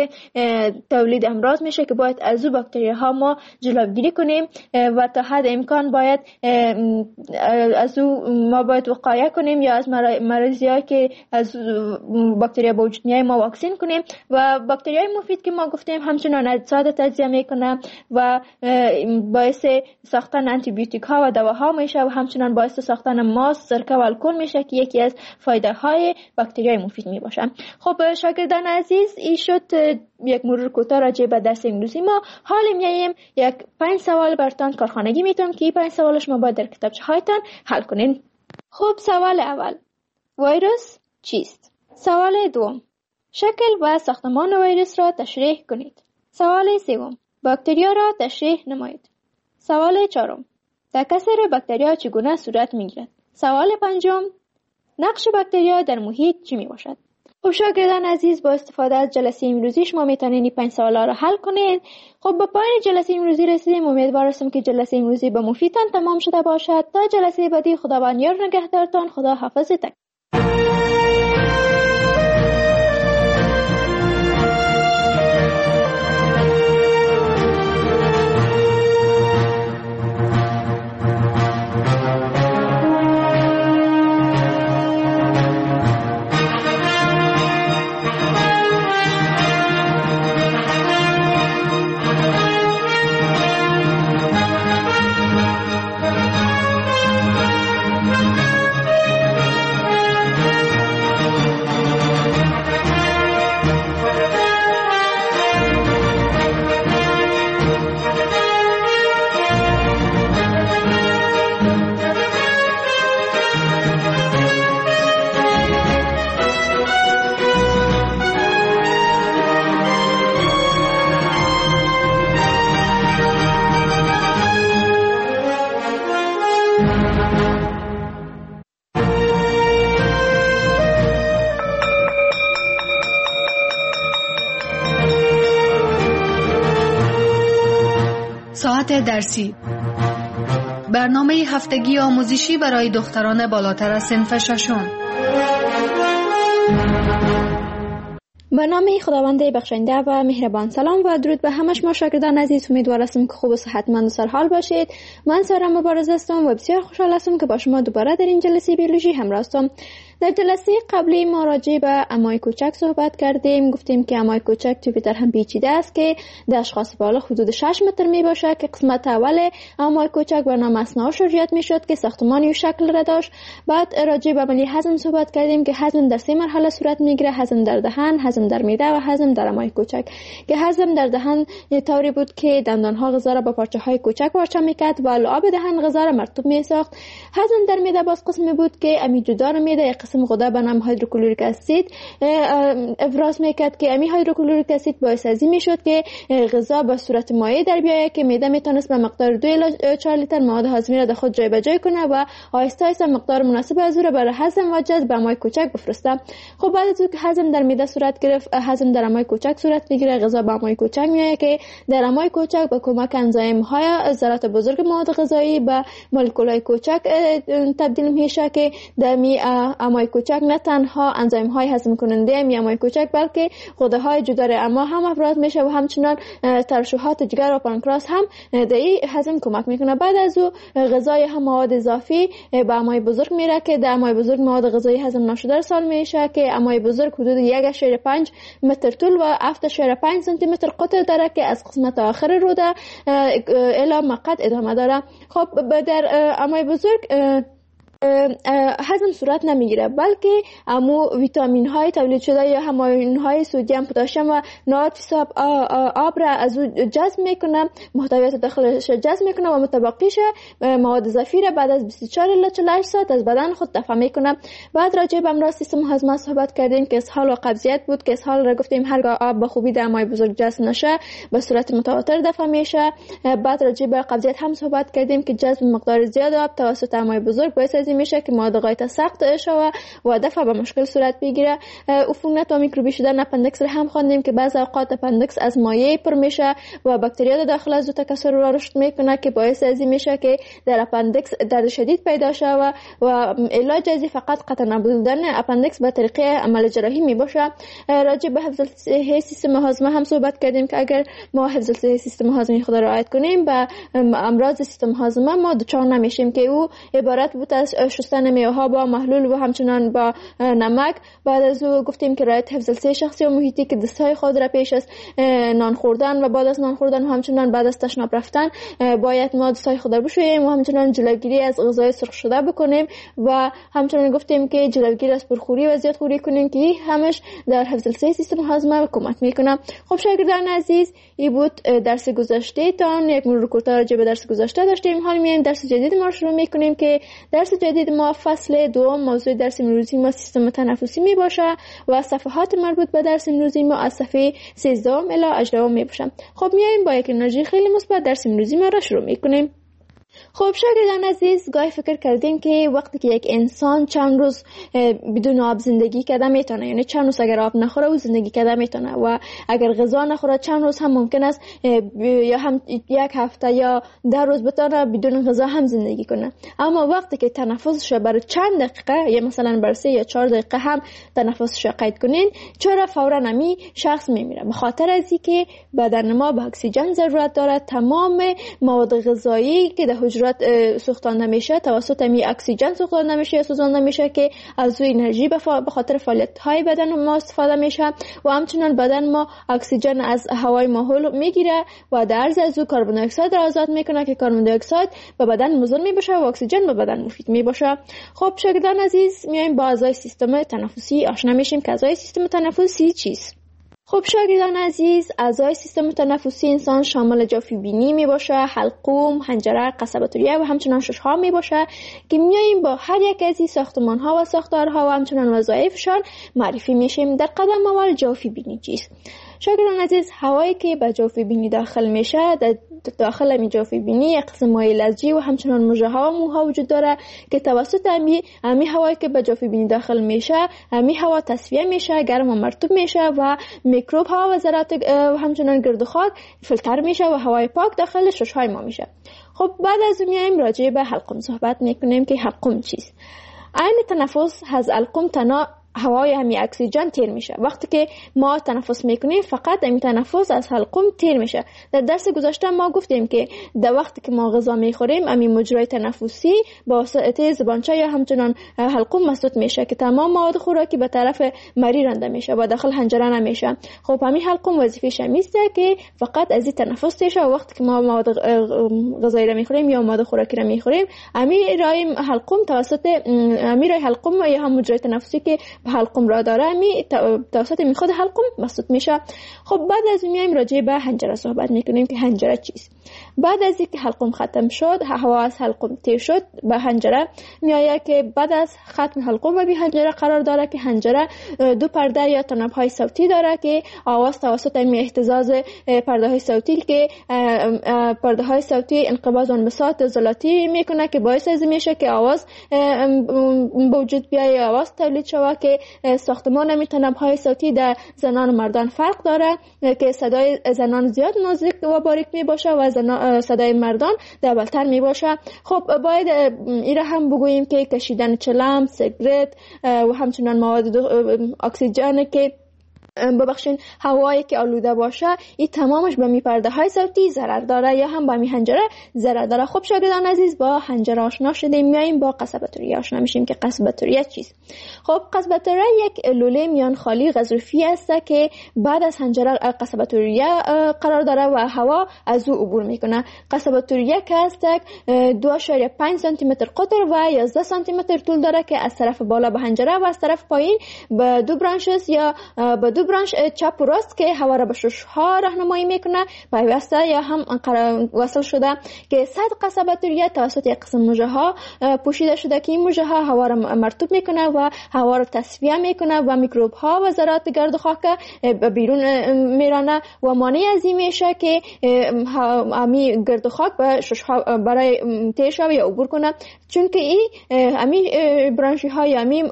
تولید امراض میشه که باید از او باکتری ها ما جلوگیری کنیم و تا حد امکان باید از او ما باید وقایه کنیم یا از مریضی ها که از باکتری با وجود میاد ما واکسین کنیم. و باکتری های مفید که ما گفتیم همچنان اجساد تجزیه میکنه و باعث ساختن آنتی بیوتیک ها و دواها میشه و همچنان باعث ساختن ماست، سرکه و الکل میشه که یکی از فایده های باکتریای مفید می باشن. خب شاگردان عزیز این شد یک مرور کوتاه راجع به درس انگلیسی ما. حالا میایم یک پنج سوال براتون کارخانگی میتونم که این پنج سوال شما باید در کتابچه هایتان حل کنین. خب سوال اول ویروس چیست؟ سوال دوم شکل و ساختمان ویروس را تشریح کنید. سوال سوم باکتریا را تشریح نمایید. سوال چهارم تکثر باکتریا چگونه صورت میگیرد؟ سوال پنجم نقش باکتریا در محیط چی می باشد؟ خب شاگردان عزیز با استفاده از جلسه امروزی شما میتونید این پنج سوالا را حل کنید. خب با پایان جلسه امروزی رسیدیم. امیدوار هستم که جلسه امروزی به مفیدتان تمام شده باشد. تا جلسه بعدی خداوند یار نگهدارتان. خدا حافظتان. ساعت درسی، برنامه هفتگی آموزشی برای دختران بالاتر از صنف ششم. به نام خداوند بخشنده و مهربان. سلام و درود به همه شما شاگردان عزیز. امیدوار هستم که خوب و صحتمند و سرحال باشید. من سارا مبارز هستم و بسیار خوشحال هستم که با شما دوباره در این جلسه بیولوژی همراه هستم. در جلسه قبلی ما راجع به امای کوچک صحبت کردیم. گفتیم که امای کوچک توی طرح پیچیده است که در اشخاص بالغ حدود شش متر می باشه که قسمت اول امای کوچک به نام اثنا شرجیات می شد که ساختمانی و شکل را داشت. بعد راجع به عملی هضم صحبت کردیم که هضم در سه مرحله صورت می گیره: هضم در دهن، هضم در معده و هضم در امای کوچک. که هضم در دهن طوری بود که دندان ها غذا را به پارچه های کوچک پارچه میکرد و لعاب دهن غذا را مرطوب می ساخت. هضم در معده باز قسمی بود که امی جدار معده یک قسم غده به نام هیدروکلوریک اسید افراز میکرد که امی هیدروکلوریک اسید باعث ازی میشد که غذا به صورت مایع در بیاید که معده میتونست به مقدار دو الی چهار لیتر مواد هاضمه را در خود جای به جای کنه و آهسته آهسته مقدار مناسب از او را برای هضم و جذب به امای کوچک بفرسته. خب بعد از اینکه هضم در معده صورت گرفت، هضم در امای کوچک صورت میگیره. غذا به امای کوچک میآید که در امای کوچک با کمک انزیم های ذرات بزرگ مواد غذایی به مولکول های کوچک تبدیل میشه که در می امای کوچک نه تنها انزیم های هضم کننده می امای کوچک بلکه غده های جدار اما هم افراز میشه و همچنان ترشحات جگر و پانکراس هم در این هضم کمک میکنه. بعد از او غذای هم مواد اضافی به امای بزرگ میره که در امای بزرگ مواد غذایی هضم نشده ارسال میشه که امای بزرگ حدود یک ممیز پنج متر طول و هفت ممیز پنج سانتی متر قطر داره که از قسمت آخر روده الی مقعد ادامه داره. خب در امای بزرگ هضم صورت نمیگیره بلکه امو ویتامین های تولید شده یا هماین های سدیم، پتاسیم و نواد فیساب آب را از او جذب میکنه، محتویات داخلش جذب میکنه و متبقیش مواد اضافی را بعد از بیست و چهار الی چهل و هشت ساعت از بدن خود دفع میکنه. بعد راجع به امراض سیستم هاضمه صحبت کردیم که اسهال و قبضیت بود که اسهال را گفتیم هرگاه آب به خوبی در امای بزرگ جذب نشه به صورت متواتر دفع میشه. بعد راجع به قبضیت هم صحبت کردیم که جذب مقدار زیاد آب توسط امای بزرگ باعث میشه که مواد غایت سخت شوه و دفع به مشکل صورت بگیره. عفونت و میکروبی شدن اپندکس را هم خواندیم که بعضی اوقات اپندکس از مایع پر میشه و باکتریا داخل از او تکثر و رشد میکنه که باعث از این میشه که در اپندکس درد شدید پیدا شوه و علاج ازی فقط قطع نبودن اپندکس به طریق عمل جراحی میباشه. راجع به حفظ صحی سیستم هاضمه هم صحبت کردیم که اگر ما حفظ صحی سیستم هاضمه خود را رعایت کنیم به امراض سیستم هاضمه ما دچار نمیشیم که او عبارت بود از شستن میوه‌ها با محلول و همچنان با نمک. بعد از او گفتیم که رعایت حفظ الصحه شخصی و محیطی که دستهای خود را پیش از نان خوردن و بعد از نان خوردن و همچنان بعد از تشناب رفتن باید ما دستهای خود را بشوییم و همچنان جلوگیری از غذای سرخ شده بکنیم و همچنان گفتیم که جلوگیری از پرخوری و زیاد خوری کنیم که همش در حفظ الصحه سیستم هاضمه کمک میکنه. خب شاگردان عزیز، این بود درس گذشته تان. یک مرور کوتاه راجع به درس گذشته داشتیم. حالا میایم درس جدید ما شروع میکنیم که درس جدید ما فصل دوم موضوع درس امروزی ما سیستم تنفسی می باشه و صفحات مربوط به درس امروزی ما از صفحه سیزده الی هجده می باشه. خب میایم با یک انرژی خیلی مثبت درس امروزی ما را شروع میکنیم. خب شاگردان عزیز، گاهی فکر کردین که وقتی که یک انسان چند روز بدون آب زندگی کرده میتونه، یعنی چند روز اگر آب نخوره و زندگی کرده میتونه و اگر غذا نخوره چند روز هم ممکن است یا هم یک هفته یا ده روز بتونه بدون غذا هم زندگی کنه. اما وقتی که تنفسش برای چند دقیقه یا مثلا برای سه یا چهار دقیقه هم تنفسش قید کنین، چرا فورا نمی شخص میمیره؟ به خاطر از اینکه بدن ما به اکسیژن ضرورت داره. تمام مواد غذایی که در حجرات سوختانده میشه توسط می اکسیژن سوختانده میشه یا سوزانده میشه که از او انرژی به خاطر فعالیت های بدن ما استفاده میشه و همچنان بدن ما اکسیژن از هوای ماحول میگیره و در عرض از او کربن دی اکساید را آزاد میکنه که کربن دی اکساید به بدن مضر میباشه و اکسیژن به بدن مفید میباشه. خب شاگردان عزیز، میایم با اعضای سیستم تنفسی آشنا میشیم که اعضای سیستم تنفسی چیست. خب شاگردان عزیز، اعضای سیستم تنفسی انسان شامل جوفی بینی می باشه، حلقوم، حنجره، قصبات ریه و همچنان ششها می باشه که میاییم با هر یک از این ساختمان ها و ساختارها و همچنان وظایفشان معرفی میشیم. در قدم اول جوفی بینی چیست؟ شاگردان عزیز، هوایی که به جوف بینی داخل میشه، در داخل می جوف بینی یک قسم مایع لزجی و همچنان مژه ها و موها وجود داره که توسط امی امی هوایی که به جوف بینی داخل میشه، امی هوا تصفیه میشه، گرم و مرطوب میشه و میکروب ها و ذرات و همچنان گرد و خاک فیلتر میشه و هوای پاک داخل شش های ما میشه. خب بعد از میایم راجع به حلقوم صحبت میکنیم که حلقوم چیست. عین تنفس از حلقوم تنها هوای همی اکسیژن تیر میشه. وقتی که ما تنفس میکنیم فقط همی تنفس از حلقوم تیر میشه. در درس گذشته ما گفتیم که در وقتی که ما غذا میخوریم همی مجرای تنفسی با واسطه زبانچه یا همچنان حلقوم مسدود میشه که تمام مواد خوراکی به طرف مری رانده میشه و داخل حنجره نمیشه. خب همین حلقوم وظیفه‌ش همیسته که فقط از این تنفس تیر شه و وقتی که ما مواد غذایی را میخوریم یا مواد خوراکی را میخوریم همی رای حلقوم توسط همی رای حلقوم یا هم مجرای تنفسی که حلقوم را داره می توسط می خود حلقوم مسدود میشه. خب بعد از میایم راجع به حنجره صحبت میکنیم که حنجره چیست. بعد از اینکه حلقوم ختم شد، هوا از حلقوم تیر شد، به حنجره میایه که بعد از ختم حلقوم به حنجره قرار داره که حنجره دو پرده یا تناب های صوتی داره که آواز توسط می اهتزاز پرده های صوتی که پرده های صوتی انقباض و انبساط عضلاتی میکنه که باعث از میشه که آواز به وجود بیاید، آواز تولید شود که ساختمان همی تناب‌های صوتی در زنان و مردان فرق داره که صدای زنان زیاد نازک و باریک می باشه و صدای مردان دبلتر می باشه. خب باید این را هم بگوییم که کشیدن چلم، سیگرت و همچنان مواد اکسیژن که ببخشین هوایی که آلوده باشه این تمامش به می پرده های صوتی ضرر داره یا هم به می حنجره ضرر داره. خب شاگردان عزیز، با حنجره آشنا شدیم، میایم با قصبه آشنا میشیم که قصبه چیست. خب قصبه یک لوله میان خالی غضروفی است که بعد از حنجره قصبه قرار داره و هوا از او عبور میکنه. قصبه یک است دو اشاریه پنج سانتی متر قطر و یازده سانتی متر طول داره که از طرف بالا به حنجره و از طرف پایین به دو برانش یا به دو برانش چپ و راست که هوا را به شش ها راهنمایی میکنه پیوسته یا هم وصل شده که صد قصبه توریه توسط یک قسم مژه ها پوشیده شده که این مژه ها هوا را مرطوب میکنه و هوا را تصفیه میکنه و میکروب ها و ذرات گرد و خاک بیرون میرانه و مانع از این میشه که امی گرد و خاک به شش ها برای تیر شوه یا عبور کنه، چون که این امی برانشی های امی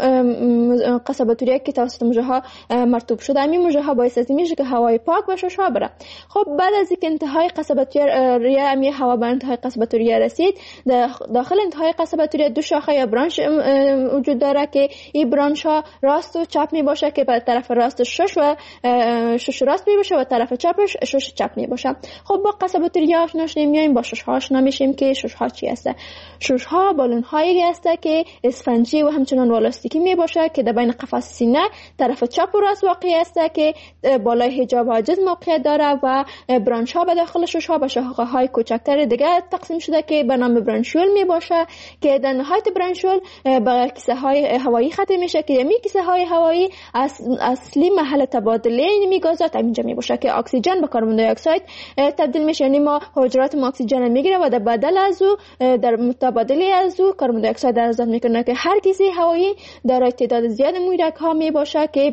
قصبه توریه که توسط مژه ها مرطوب شده امی مژه ها باعث از میشه که هوای پاک به شش ها بره. خب بعد از اینکه انتهای قصبه توریه امی هوا به انتهای قصبه توریه رسید، داخل انتهای قصبه توریه دو شاخه یا برانش وجود داره که این برانش ها راست و چپ می باشه که به طرف راست شش و شش راست می باشه و طرف چپش شش چپ می باشه. خب با قصبه توریه آشنا شدیم، میایم با شش ها آشنا میشیم که شش ها چی هست. شش ها بالون هایی هست که اسفنجی و همچنان والاستیکی می باشه که در بین قفس سینه طرف چپ و راست واقع است که بالای حجاب حاجز موقعیت داره و برانش ها به داخل شش ها به شاخه های کوچکتر دیگه تقسیم شده که به نام برانشول می باشه که در نهایت برانشول به کیسه های هوایی ختم میشه که می کیسه های هوایی اصلی محل تبادله می گازات اینجا می باشه که اکسیژن به کربن دی اکساید تبدیل میشه. یعنی ما حجرات ما اکسیژن میگیره و در بدل از او در متبادله از او کربن دی اکساید آزاد میکنه که هر کیسه هوایی دارای تعداد زیاد مویرک ها می باشه که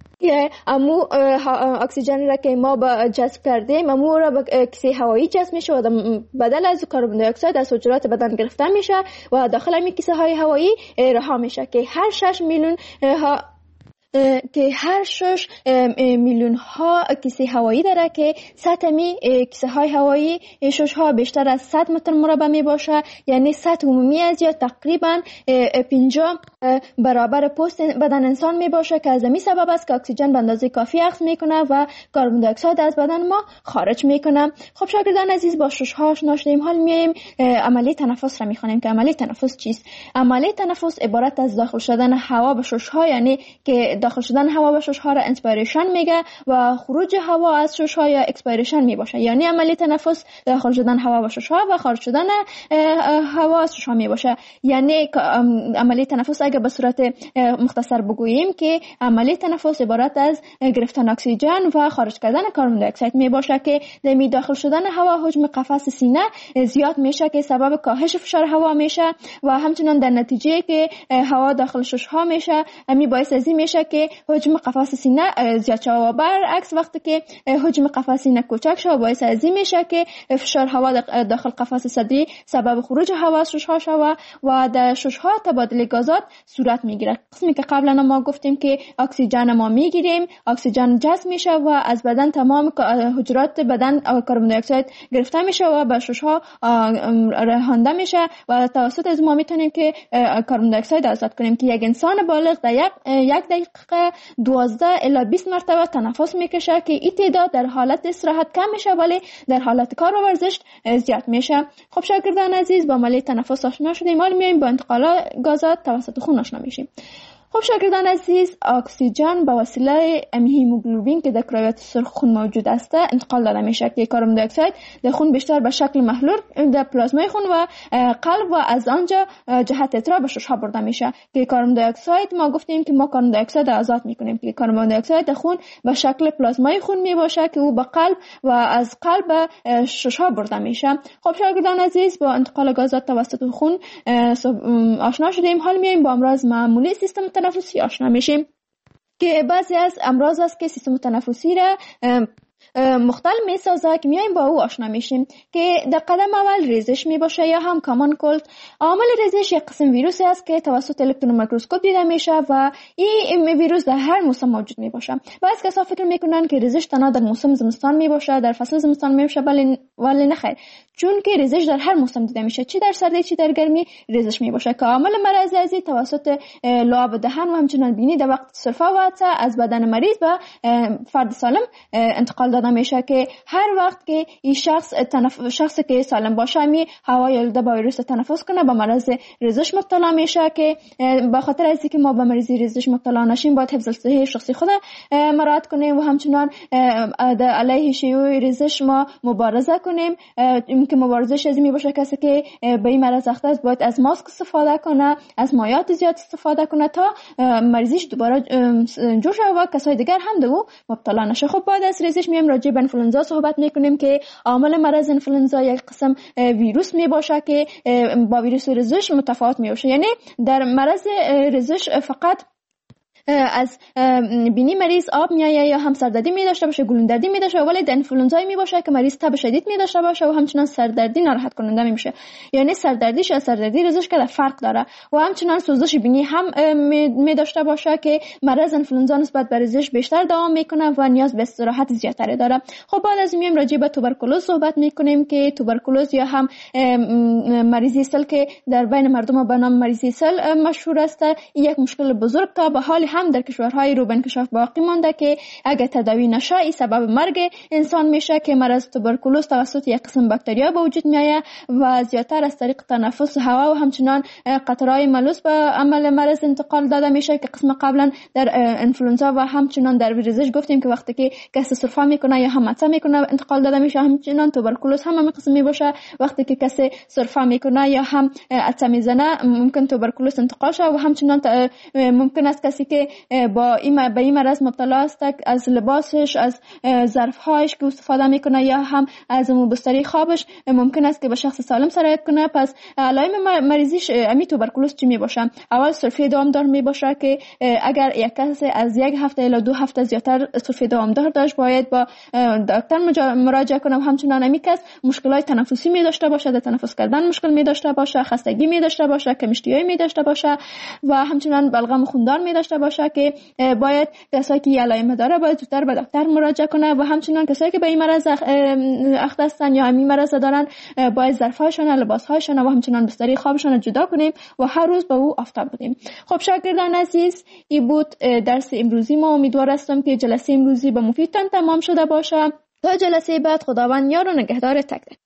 امو اکسیژن را که ما با جذب کردیم امو را به کیسه هوایی جذب میشه و بدل از کربن دی اکساید از حجرات بدن گرفته میشه و داخل این کیسه های هوایی رها میشه که هر شش میلیون ها که هر شش میلیون ها کیسه هوایی داره که سطح می کیسه های هوایی شش ها بیشتر از صد متر مربع می باشه، یعنی سطح عمومی از یا تقریبا پنجاه برابر پوست بدن انسان می باشه که از این سبب است که اکسیژن به اندازه کافی اخذ میکنه و کربن دی اکساید از بدن ما خارج میکنه. خب شاگردان عزیز، با شش ها آشنا شدیم، حال میایم عملی تنفس را میخوانیم که عملی تنفس چیست. عملی تنفس عبارت از داخل شدن هوا به شش ها، یعنی که داخل شدن هوا به شش ها را انسپیریشن میگه و خروج هوا از شش ها یا اکسپیریشن می باشه. یعنی عملی تنفس داخل شدن هوا به شش ها و خارج شدن هوا از شش ها می باشه. یعنی عملی تنفس اگه به صورت مختصر بگوییم که عملی تنفس عبارت از گرفتن اکسیژن و خارج کردن کربن دی اکساید می باشه که در داخل شدن هوا حجم قفس سینه زیاد میشه که سبب کاهش فشار هوا میشه و همچنین در نتیجه که هوا داخل شش ها میشه امی باعث از این میشه که حجم قفس سینه زیاد شود و برعکس وقتی که حجم قفس سینه کوچک شود باعث از این میشه که فشار هوا داخل قفس صدری سبب خروج هوا از ششها شود و در ششها تبادل گازات صورت میگیره. قسمی که قبلا ما گفتیم که اکسیژن ما میگیریم، اکسیژن جذب میشه و از بدن تمام حجرات بدن کربن دی اکساید گرفته میشه و به ششها رهانده میشه و توسط از ما میتونیم که کربن دی اکساید آزاد کنیم که یک انسان بالغ در یک یک دقیقه دوازده الی بیست مرتبه تنفس میکشه که این تعداد در حالت استراحت کم میشه ولی در حالت کار و ورزش زیاد میشه. خب شاگردان عزیز با عملیه تنفس آشنا شدیم، حالا میایم با انتقال گازات توسط خون آشنا میشیم. خب شاگردان عزیز، اکسیژن به وسیله هیموگلوبین که در کرویات سرخ خون موجود است انتقال داده میشه که کربن دی اکساید در خون بیشتر به شکل محلول در پلازمای خون و قلب و از آنجا جهت اترا به ششها برده میشه که کربن دی اکساید ما گفتیم که ما کربن دی اکساید آزاد میکنیم که کربن دی اکساید در خون به شکل پلازمای خون میباشه که او به قلب و از قلب به ششها برده میشه. خب شاگردان عزیز با انتقال گازات توسط خون آشنا شدیم، حال میایم با امراض معمولی سیستم تنفسی آشنا میشیم که بعضی از امراض است که سیستم تنفسی را مختل می سازه که میایم با او آشنا میشیم که در قدم اول ریزش می باشه یا هم کامان کولد. عامل ریزش یک قسم ویروسی است که توسط الکترون میکروسکوپ دیده میشه و این ویروس در هر موسم موجود می باشه. بعضی کسا فکر میکنن که ریزش تنها در موسم زمستان می باشه، در فصل زمستان می باشه، ولی ولی نه خیر، چون که ریزش در هر موسم دیده میشه، چی در سردی چی در گرمی ریزش می باشه که عامل مرض ازی توسط لعاب دهن و همچنین بینی در وقت سرفه و عطسه از بدن مریض به فرد سالم انتقال داده میشه که هر وقت که این شخص تنف... شخصی که سالم باشه می هوای آلوده با ویروس تنفس کنه به مرض ریزش مبتلا میشه که به خاطر از اینکه ما به مرض ریزش مبتلا نشیم باید حفظ صحی شخصی خود مراعات کنیم و همچنان علیه شیوع ریزش ما مبارزه کنیم. این که مبارزش از این می باشه کسی که به این مرض اخته است باید از ماسک استفاده کنه، از مایعات زیاد استفاده کنه تا مریضیش دوباره جور شود و کسای دیگر هم به او مبتلا نشه. خب بعد از ریزش میایم راجع به انفلوئنزا صحبت میکنیم که عامل مرض انفلوئنزا یک قسم ویروس می باشه که با ویروس ریزش متفاوت می باشه. یعنی در مرض ریزش فقط از بینی مریض آب میایه یا هم سردردی می داشته باشه، گلوندردی می داشته، ولی در انفلوئنزا می باشه که مریض تب شدید می داشته باشه و همچنان سردردی ناراحت کننده می میشه. یعنی سردردیش از سردردی ریزش که فرق داره و همچنان سوزش بینی هم می داشته باشه که مرض انفلوئنزا نسبت به ریزش بیشتر دوام میکنه و نیاز به استراحت زیادتری داره. خب بعد از میایم راجع به توبرکولوز صحبت میکنیم که توبرکولوز یا هم مریضی سل که در بین مردم به نام مریضی سل مشهور است، یک مشکل بزرگ که به حال هم در کشورهای رو به انکشاف باقی مانده که اگر تداوی نشه این سبب مرگ انسان میشه که مرض توبرکولوز توسط یک قسم باکتریا به وجود میاد و زیادتر از طریق تنفس هوا و همچنان قطرهای ملوث به عمل مرض انتقال داده میشه که قسم قبلا در انفلوئنزا و همچنان در ریزش گفتیم که وقتی که کسی سرفه میکنه یا هم عطسه میکنه انتقال داده میشه. همچنان توبرکولوز هم همین قسم میباشه، وقتی که کسی سرفه میکنه یا هم عطسه میزنه ممکن توبرکولوز انتقال شه و همچنان ممکن است کسی که با این به این مرض مبتلا است از لباسش، از ظرفهایش که استفاده میکنه یا هم از بستری خوابش ممکن است که به شخص سالم سرایت کنه. پس علائم مریضیش امی توبرکولوز چی میباشه؟ اول سرفه دوامدار میباشه که اگر یک کس از یک هفته الی دو هفته زیادتر سرفه دوامدار داشت باید با دکتر مراجعه کنه و همچنان امی کس مشکلات تنفسی می داشته باشه، در تنفس کردن مشکل می داشته باشه، خستگی می داشته باشه، کمشتیایی می داشته باشه و همچنان بلغم خوندار می داشته باشه که باید کسایی که علائم داره باید زودتر به دکتر مراجعه کنه و همچنان کسایی که به این مرض اخته هستن یا همین مرض دارن باید ظرفهاشون، لباسهاشون و همچنان بستری خوابشون جدا کنیم و هر روز با او آفتاب بدیم. خب شاگردان عزیز، این بود درس امروزی ما. امیدوار هستم که جلسه امروزی به مفیدتان تمام شده باشه. تا جلسه بعد خداوند یار و نگهدار تک تک.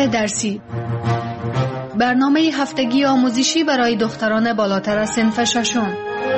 درسی، برنامه هفتگی آموزشی برای دختران بالاتر از صنف ششم.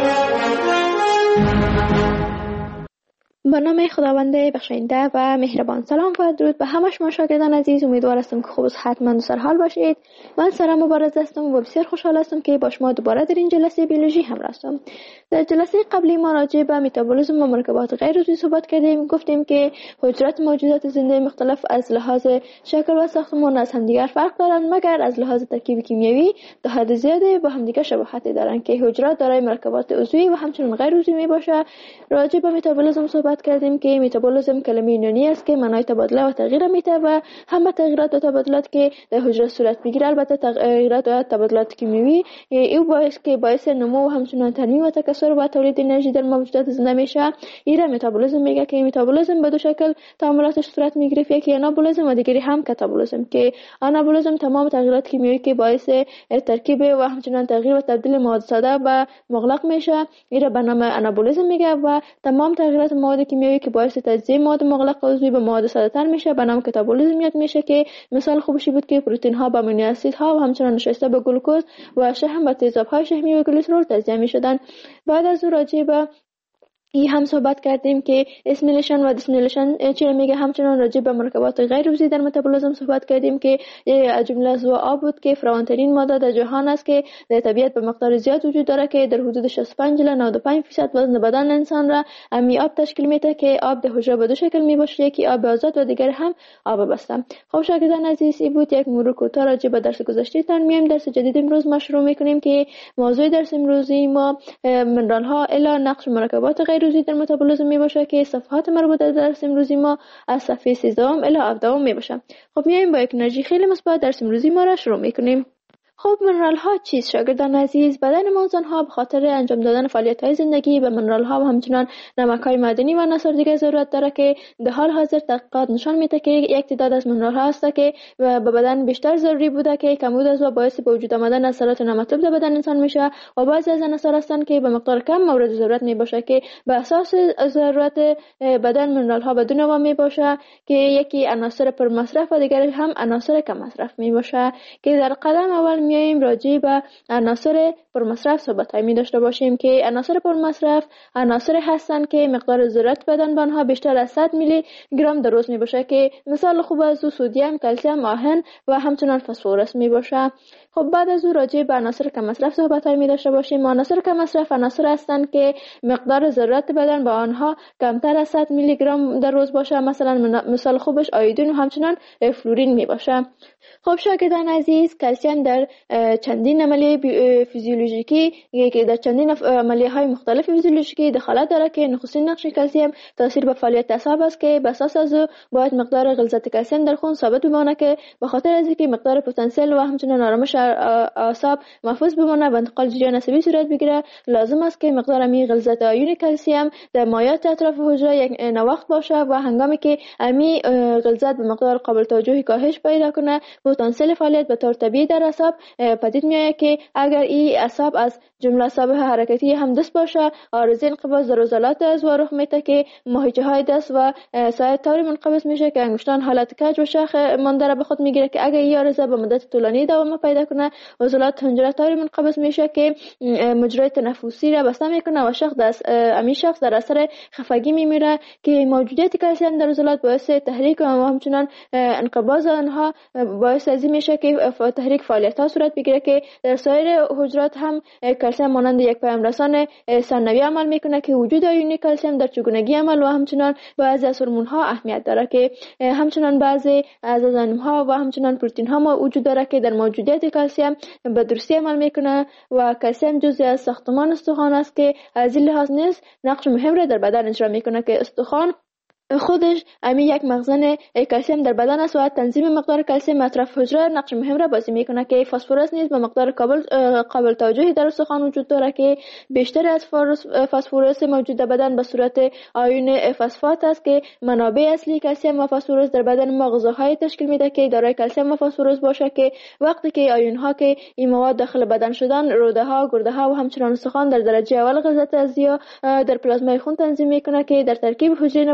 با نام خداوند بخشاینده و مهربان. سلام و درود به همه شما شاگردان عزیز. امیدوار هستم که خوب و صحتمند و سرحال باشید. من سارا مبارز هستم و بسیار خوشحال هستم که با شما دوباره در این جلسه بیولوژی همراه هستم. در جلسه قبلی ما راجع به متابولیسم و مرکبات غیر عضوی صحبت کردیم. گفتیم که حجرات موجودات زنده مختلف از لحاظ شکل و ساختمان از همدیگر فرق دارند، مگر از لحاظ ترکیب کیمیایی تا حد زیادی با همدیگر شباهت دارند که حجرات دارای مرکبات عضوی و همچنین غیر عضوی میباشه. راجع به متابولیسم صحبت کردیم که متابولیسم کلمه یونانی است که معنای تبادله و تغییر میده و همه تغییرات و تبادلات که در حجره صورت میگیره، البته تغییرات و تبادلات کیمیایی، این باعث که باعث نمو و همچنین تنمیم و تکثر و تولید انرژی در موجودات زنده میشه. این متابولیسم میگه که متابولیسم به دو شکل تعاملاتش صورت میگیره، یکی آنابولیسم و دیگری هم کاتابولیسم. که آنابولیسم تمام تغییرات کیمیایی که باعث ترکیب و همچنین تغییر و تبدیل مواد ساده به مغلق میشه، این به نام آنابولیسم میگه، و تمام تغییرات مواد کیمیایی که باعث تجزیه مواد مغلق عضوی به مواد ساده تر میشه به نام کاتابولیسم یاد میشه. که مثال خوبشی بود که پروتئین ها به امینو اسید ها و همچنین نشسته به گلوکوز و شحم و تیزاب های شحمی و گلیسرول تجزیه میشدن. بعد از اون راجع به این هم صحبت کردیم که اسمیلیشن و دیسمیلیشن چی میگه. همچنان راجع به مرکبات غیر عضوی در متابولیسم صحبت کردیم که یک جمله از آب بود که فراوانترین ماده در جهان است که در طبیعت به مقدار زیاد وجود داره که در حدود شصت و پنج الی نود و پنج درصد وزن بدن انسان را امی آب تشکیل میده. که آب در حجره به دو شکل میباشه، یکی آب آزاد و دیگر هم آب بسته. خب شاگردان عزیز، این بود یک مرور کوتاه راجع به درس گذشته. تان میایم درس جدید امروز ما شروع میکنیم که موضوع درس امروزی ما منرال ها الی نقش مرکبات غیر عضوی در متابولیسم میباشه که صفحات مربوطه در درس امروزی ما از صفحه سیزده الی هفده میباشه. خب میایم با یک انرژی خیلی مثبت درس امروزی ما را شروع میکنیم. خب منرال ها چیست شاگردان عزیز؟ بدن ما انسان ها به خاطر انجام دادن فعالیت های زندگی به منرال ها و همچنان نمک های معدنی و عناصر دیگه ضرورت داره که در حال حاضر تحقیقات نشان میده که یک تعداد از منرال ها هست که به بدن بیشتر ضروری بوده که کمبود از و باعث به وجود آمدن اثرات نامطلوب در بدن انسان میشه، و بعضی از عناصر هستن که به مقدار کم مورد ضرورت میباشه که به اساس ضرورت بدن منرال ها بدون نوع میباشه که یکی عناصر پر مصرف و دیگر هم عناصر کم مصرف میباشه. که در قدم اول میایم راجع به عناصر پرمصرف صحبت می داشته باشیم که عناصر پرمصرف عناصری هستند که مقدار ضرورت بدن به آنها بیشتر از صد میلی گرم در روز می باشه. که مثال خوب از او سدیم، کلسیم، آهن و همچنین فسفرس می باشه. خب بعد از او راجع به عناصر کم مصرف صحبت می داشته باشیم. عناصر کم مصرف عناصر هستند که مقدار ضرورت بدن به آنها کمتر از صد میلی گرم در روز باشه. مثلا مثال خوبش آیودین و همچنین فلورین می باشه. خب شاگردان عزیز، کلسیم در چندین عملیه فیزیولوژیکی که در چندین عملیه های مختلف فیزیولوژیکی دخالت داره که نخستین نقش کلسیم تاثیر به فعالیت اعصاب است که به اساس از باید مقدار غلظت کلسیم در خون ثابت بمانه که به خاطر از اینکه مقدار پتانسیل و همچنین آرامش اعصاب محفوظ بمانه و انتقال جریان عصبی صورت بگیره، لازم است که مقدار امی غلظت آیون کلسیم در مایعات اطراف حجره یک نواخت باشه و هنگامی که امی غلظت به مقدار قابل توجهی کاهش پیدا کنه، پتانسیل فعالیت به طور طبیعی در اعصاب پدید میاد. که اگر این اعصاب از جمله اعصاب حرکتی هم دست باشه، عارضه انقباض در عضلات از و رخ میده که ماهیچه های دست و ساعد طوری منقبض میشه که انگشتان حالت کج و شاخ مانده را به خود میگیره. که اگر این عارضه به مدت طولانی دوام پیدا کنه، عضلات حنجره طوری منقبض میشه که مجرای تنفسی را بسته میکنه و شخص دست امی شخص در اثر خفگی میمیره. که موجودیت کلسیم در عضلات باعث تحریک و همچنین انقباض آنها باعث ازی میشه که تحریک فعالیت ها صورت بگیره. که در سایر حجرات هم کلسیم مانند یک پیام رسان ثانوی عمل میکنه که وجود آیون کلسیم در چگونگی عمل و همچنین بعضی از هورمون ها اهمیت داره. که همچنین بعضی از انزیم ها و همچنین پروتئین ها ما وجود داره که در موجودیت کلسیم به درستی عمل میکنه و کلسیم جزئی از ساختمان استخوان است که از این لحاظ نیز نقش مهم را در بدن اجرا میکنه. که استخوان خودش امی یک مخزن کلسیم در بدن است و تنظیم مقدار کلسیم اطراف حجره نقش مهم را بازی میکنه. که فسفرس نیز به مقدار قابل قابل توجهی در استخوان وجود داره که بیشتر از فسفرس موجود در بدن به صورت آیون فسفات است. که منابع اصلی کلسیم و فسفرس در بدن ما غذاهای تشکیل میده که دارای کلسیم و فسفرس باشه. که وقتی که آیون ها که این مواد داخل بدن شدن، روده ها، گرده ها و همچنین استخوان در درجه اول غلظت ازیا در پلازمای خون تنظیم میکنه که در ترکیب حجره نباتی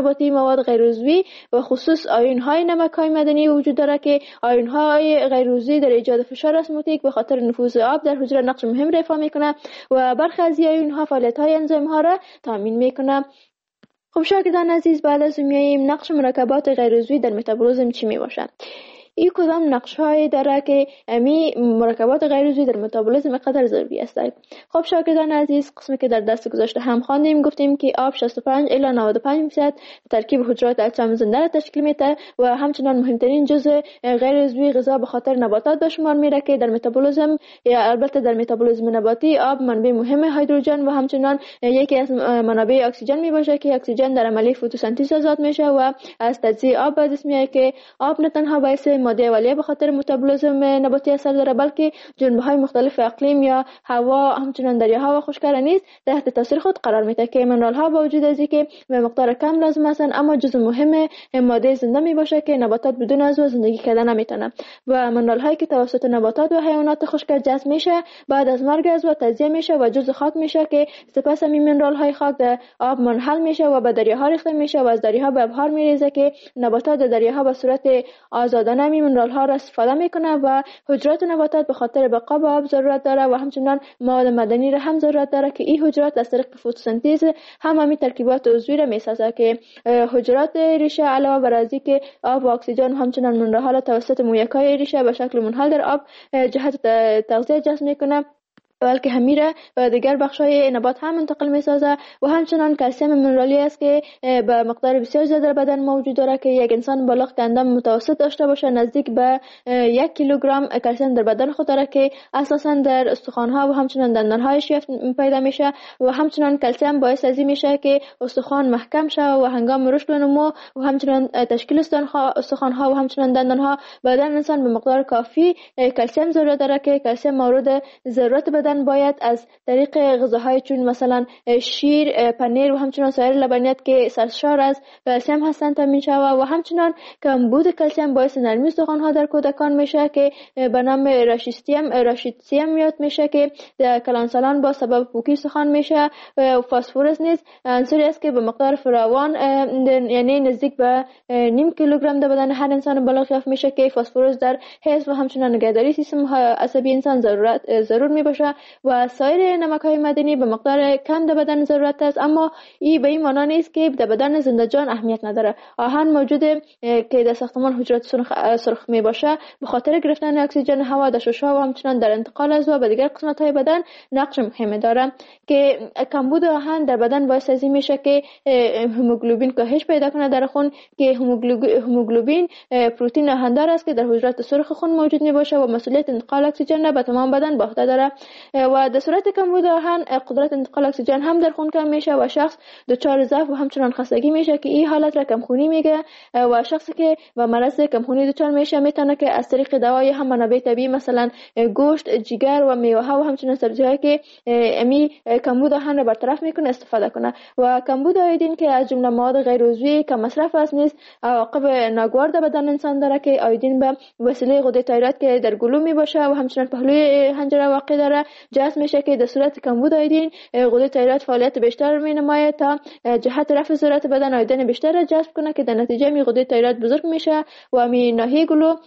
مواد غیر عضوی و خصوص آیون‌های نمک‌های معدنی وجود دارد که آیون‌های غیر عضوی در ایجاد فشار اسموتیک به خاطر نفوذ آب در حجره نقش مهم ایفا می‌کنه و برخی از این آیون‌ها فعالیت‌های انزیم‌ها را تامین می‌کنه. خب شاگردان عزیز، بعد از میاییم نقش مرکبات غیر عضوی در متابولیسم چی میباشد؟ این کدام نقش هایی داره که امی مرکبات غیر عضوی در متابولیسم قدر ضروری است؟ خب شاگردان عزیز، قسمی که در دست گذشته هم خواندیم، گفتیم که آب شصت و پنج الی نود و پنج درصد ترکیب حجرات اجسام زنده را تشکیل میده و همچنان مهمترین جزء غیر عضوی غذا به خاطر نباتات به شمار میره که در متابولیسم یا البته در متابولیسم نباتی آب منبع مهم هیدروژن و همچنان یکی از منابع اکسیژن میباشه که اکسیژن در عملیه فتوسنتز آزاد میشه و از تجزیه آب به دست میاد که آب نه تنها باعث ماده اولیه به خاطر متابولیسم نباتی اثر داره، بلکه جنبه‌های مختلف اقلیم یا هوا همچنان دریاها و خشک‌کرده نیز تحت تاثیر خود قرار میده که منرال‌ها با وجود از اینکه به مقدار کم لازم هستند اما جزء مهم ماده زنده میباشه که نباتات بدون از او زندگی کردن نمیتونن و منرال‌هایی که توسط نباتات و حیوانات خشک جذب میشه بعد از مرگ از او تجزیه میشه و جزء خاک میشه که سپس همین منرال‌های خاک در آب منحل میشه و به دریاها ریخته میشه و از دریاها به ابحار میریزه که نباتات در دریاها به صورت آزادانه همین منرال‌ها را استفاده میکنه و حجرات نباتات به خاطر بقا به آب ضرورت داره و همچنان مواد معدنی را هم ضرورت داره که این حجرات از طریق فتوسنتز هم همین ترکیبات عضوی را میسازه که حجرات ریشه علاوه بر از اینکه آب و اکسیژن همچنان منرال‌ها را توسط مویکای ریشه به شکل منحل در آب جهت تغذیه جذب میکنه بلکه همیره به دیگر بخش‌های نبات هم منتقل می‌سازه و همچنان کلسیم منرالی است که به مقدار بسیار زیاد در بدن موجود داره که یک انسان بالغ که اندام متوسط داشته باشه نزدیک به یک کیلوگرم کلسیم در بدن خود داره که اساساً در استخوان‌ها و همچنان دندان‌هایش پیدا میشه و همچنان کلسیم باعث از این میشه که استخوان محکم شه و هنگام رشد و نمو و همچنان تشکیل استخوان‌ها و همچنان دندان‌ها بدن انسان به مقدار کافی کلسیم ضرورت داره که کلسیم مورد ضرورت بدن باید از طریق غذاهای چون مثلا شیر، پنیر و همچنان سایر لبنیات که سرشار از کلسیم هستند تامین شود و همچنان کمبود کلسیم باعث نرمی استخوان‌ها در کودکان میشه که به نام راشیتسیم راشیتسیم یاد میشه که در کلانسالان با سبب پوکی استخوان میشه و فسفرس نیز عنصری است که به مقدار فراوان یعنی نزدیک به نیم کیلوگرم در بدن هر انسان بالغ یافت میشه که فسفرس در حفظ و همچنان نگهداری سیستم عصبی انسان ضرورت ضرور میباشه و سایر نمک‌های معدنی به مقدار کم در بدن ضرورت است اما این به این معنی نیست که در بدن زنده جان اهمیت نداره. آهن موجوده که در ساختمان حجرات سرخ, سرخ می باشه به خاطر گرفتن اکسیژن هوا در شش‌ها و همچنان در انتقال از او به دیگر قسمت‌های بدن نقش مهم داره که کمبود آهن در بدن باعث از این میشه که هموگلوبین کاهش پیدا کنه در خون که هموگلوبین پروتئین آهندار است که در حجرات سرخ خون موجود می باشه و مسئولیت انتقال اکسیژن به تمام بدن به عهده داره و در صورت کمبود آهن قدرت انتقال اکسیژن هم در خون کم میشه و شخص دچار ضعف و همچنان خستگی میشه که این حالت را کمخونی میگه و شخصی که و مرض کمخونی دچار میشه میتونه که از طریق دوای هم منابع طبیعی مثلا گوشت، جگر و میوه ها و همچنان سبزی‌هایی که امی کمبود آهن را برطرف میکنه استفاده کنه و کمبود آیودین که از جمله مواد غیر عضوی که مصرف است نیز عواقب ناگوار در بدن انسان داره که آیودین به وسیله غده تایروید که در گلو میباشه و همچنان پهلوی حنجره واقع داره جذب میشه که در صورت کمبود آیودین غده تایروید فعالیت بیشتر مینماید تا جهت رفع ضرورت بدن آیودین بیشتر را جذب کنه که در نتیجه می غده تایروید بزرگ میشه و می ناحیه گلو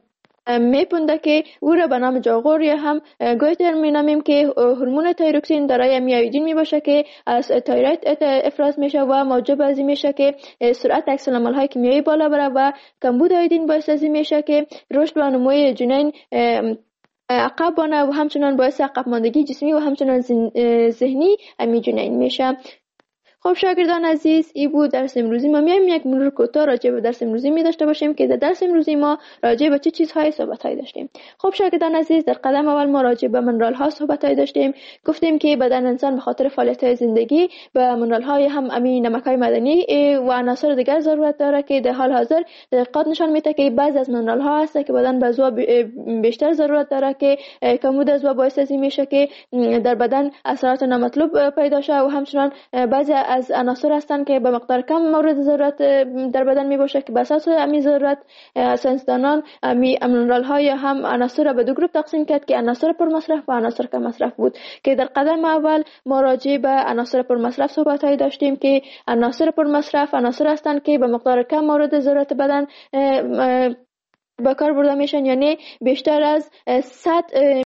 میپونده که او را به نام جاغور یا هم گویتر مینامیم که هورمون تایروکسین دارای میایودین میباشه که از تایروید افراز میشه و موجب از این میشه که سرعت عکس العمل‌های کیمیایی بالا بره و کمبود آیودین باعث از این میشه که رشد و نموی جنین عقب بانه و همچنان باعث عقب ماندگی جسمی و همچنان ذهنی امی جنین میشه. خب شاگردان عزیز، این بود درس امروزی ما. میایم یک مرور کوتاه راجع به درس امروزی می داشته باشیم که در درس امروزی ما راجع به چه چیزهای صحبت‌های داشتیم. خب شاگردان عزیز، در قدم اول ما راجع به منرال‌ها صحبت‌های داشتیم. گفتیم که بدن انسان به خاطر فعالیت‌های زندگی به منرال‌های هم امین نمک‌های معدنی و عناصر دیگر ضرورت داره که در حال حاضر تحقیقات نشان میده که بعضی از منرال‌ها هست که بدن به ازوا بیشتر ضرورت داره که کمبود ازوا باعث از این میشه که در بدن اثرات نامطلوب پیدا شه و همچنان بعضی از عناصر هستند که به مقدار کم مورد ضرورت در بدن می باشه که بر اساس امی ضرورت ساینسدانان امی مینرال ها یا هم عناصر را به دو گروه تقسیم کرد که عناصر پر مصرف و عناصر کم مصرف بود که در قدم اول ما راجع به عناصر پر مصرف صحبت هایی داشتیم که عناصر پر مصرف عناصر هستند که به مقدار کم مورد ضرورت بدن به کار برده میشن، یعنی بیشتر از صد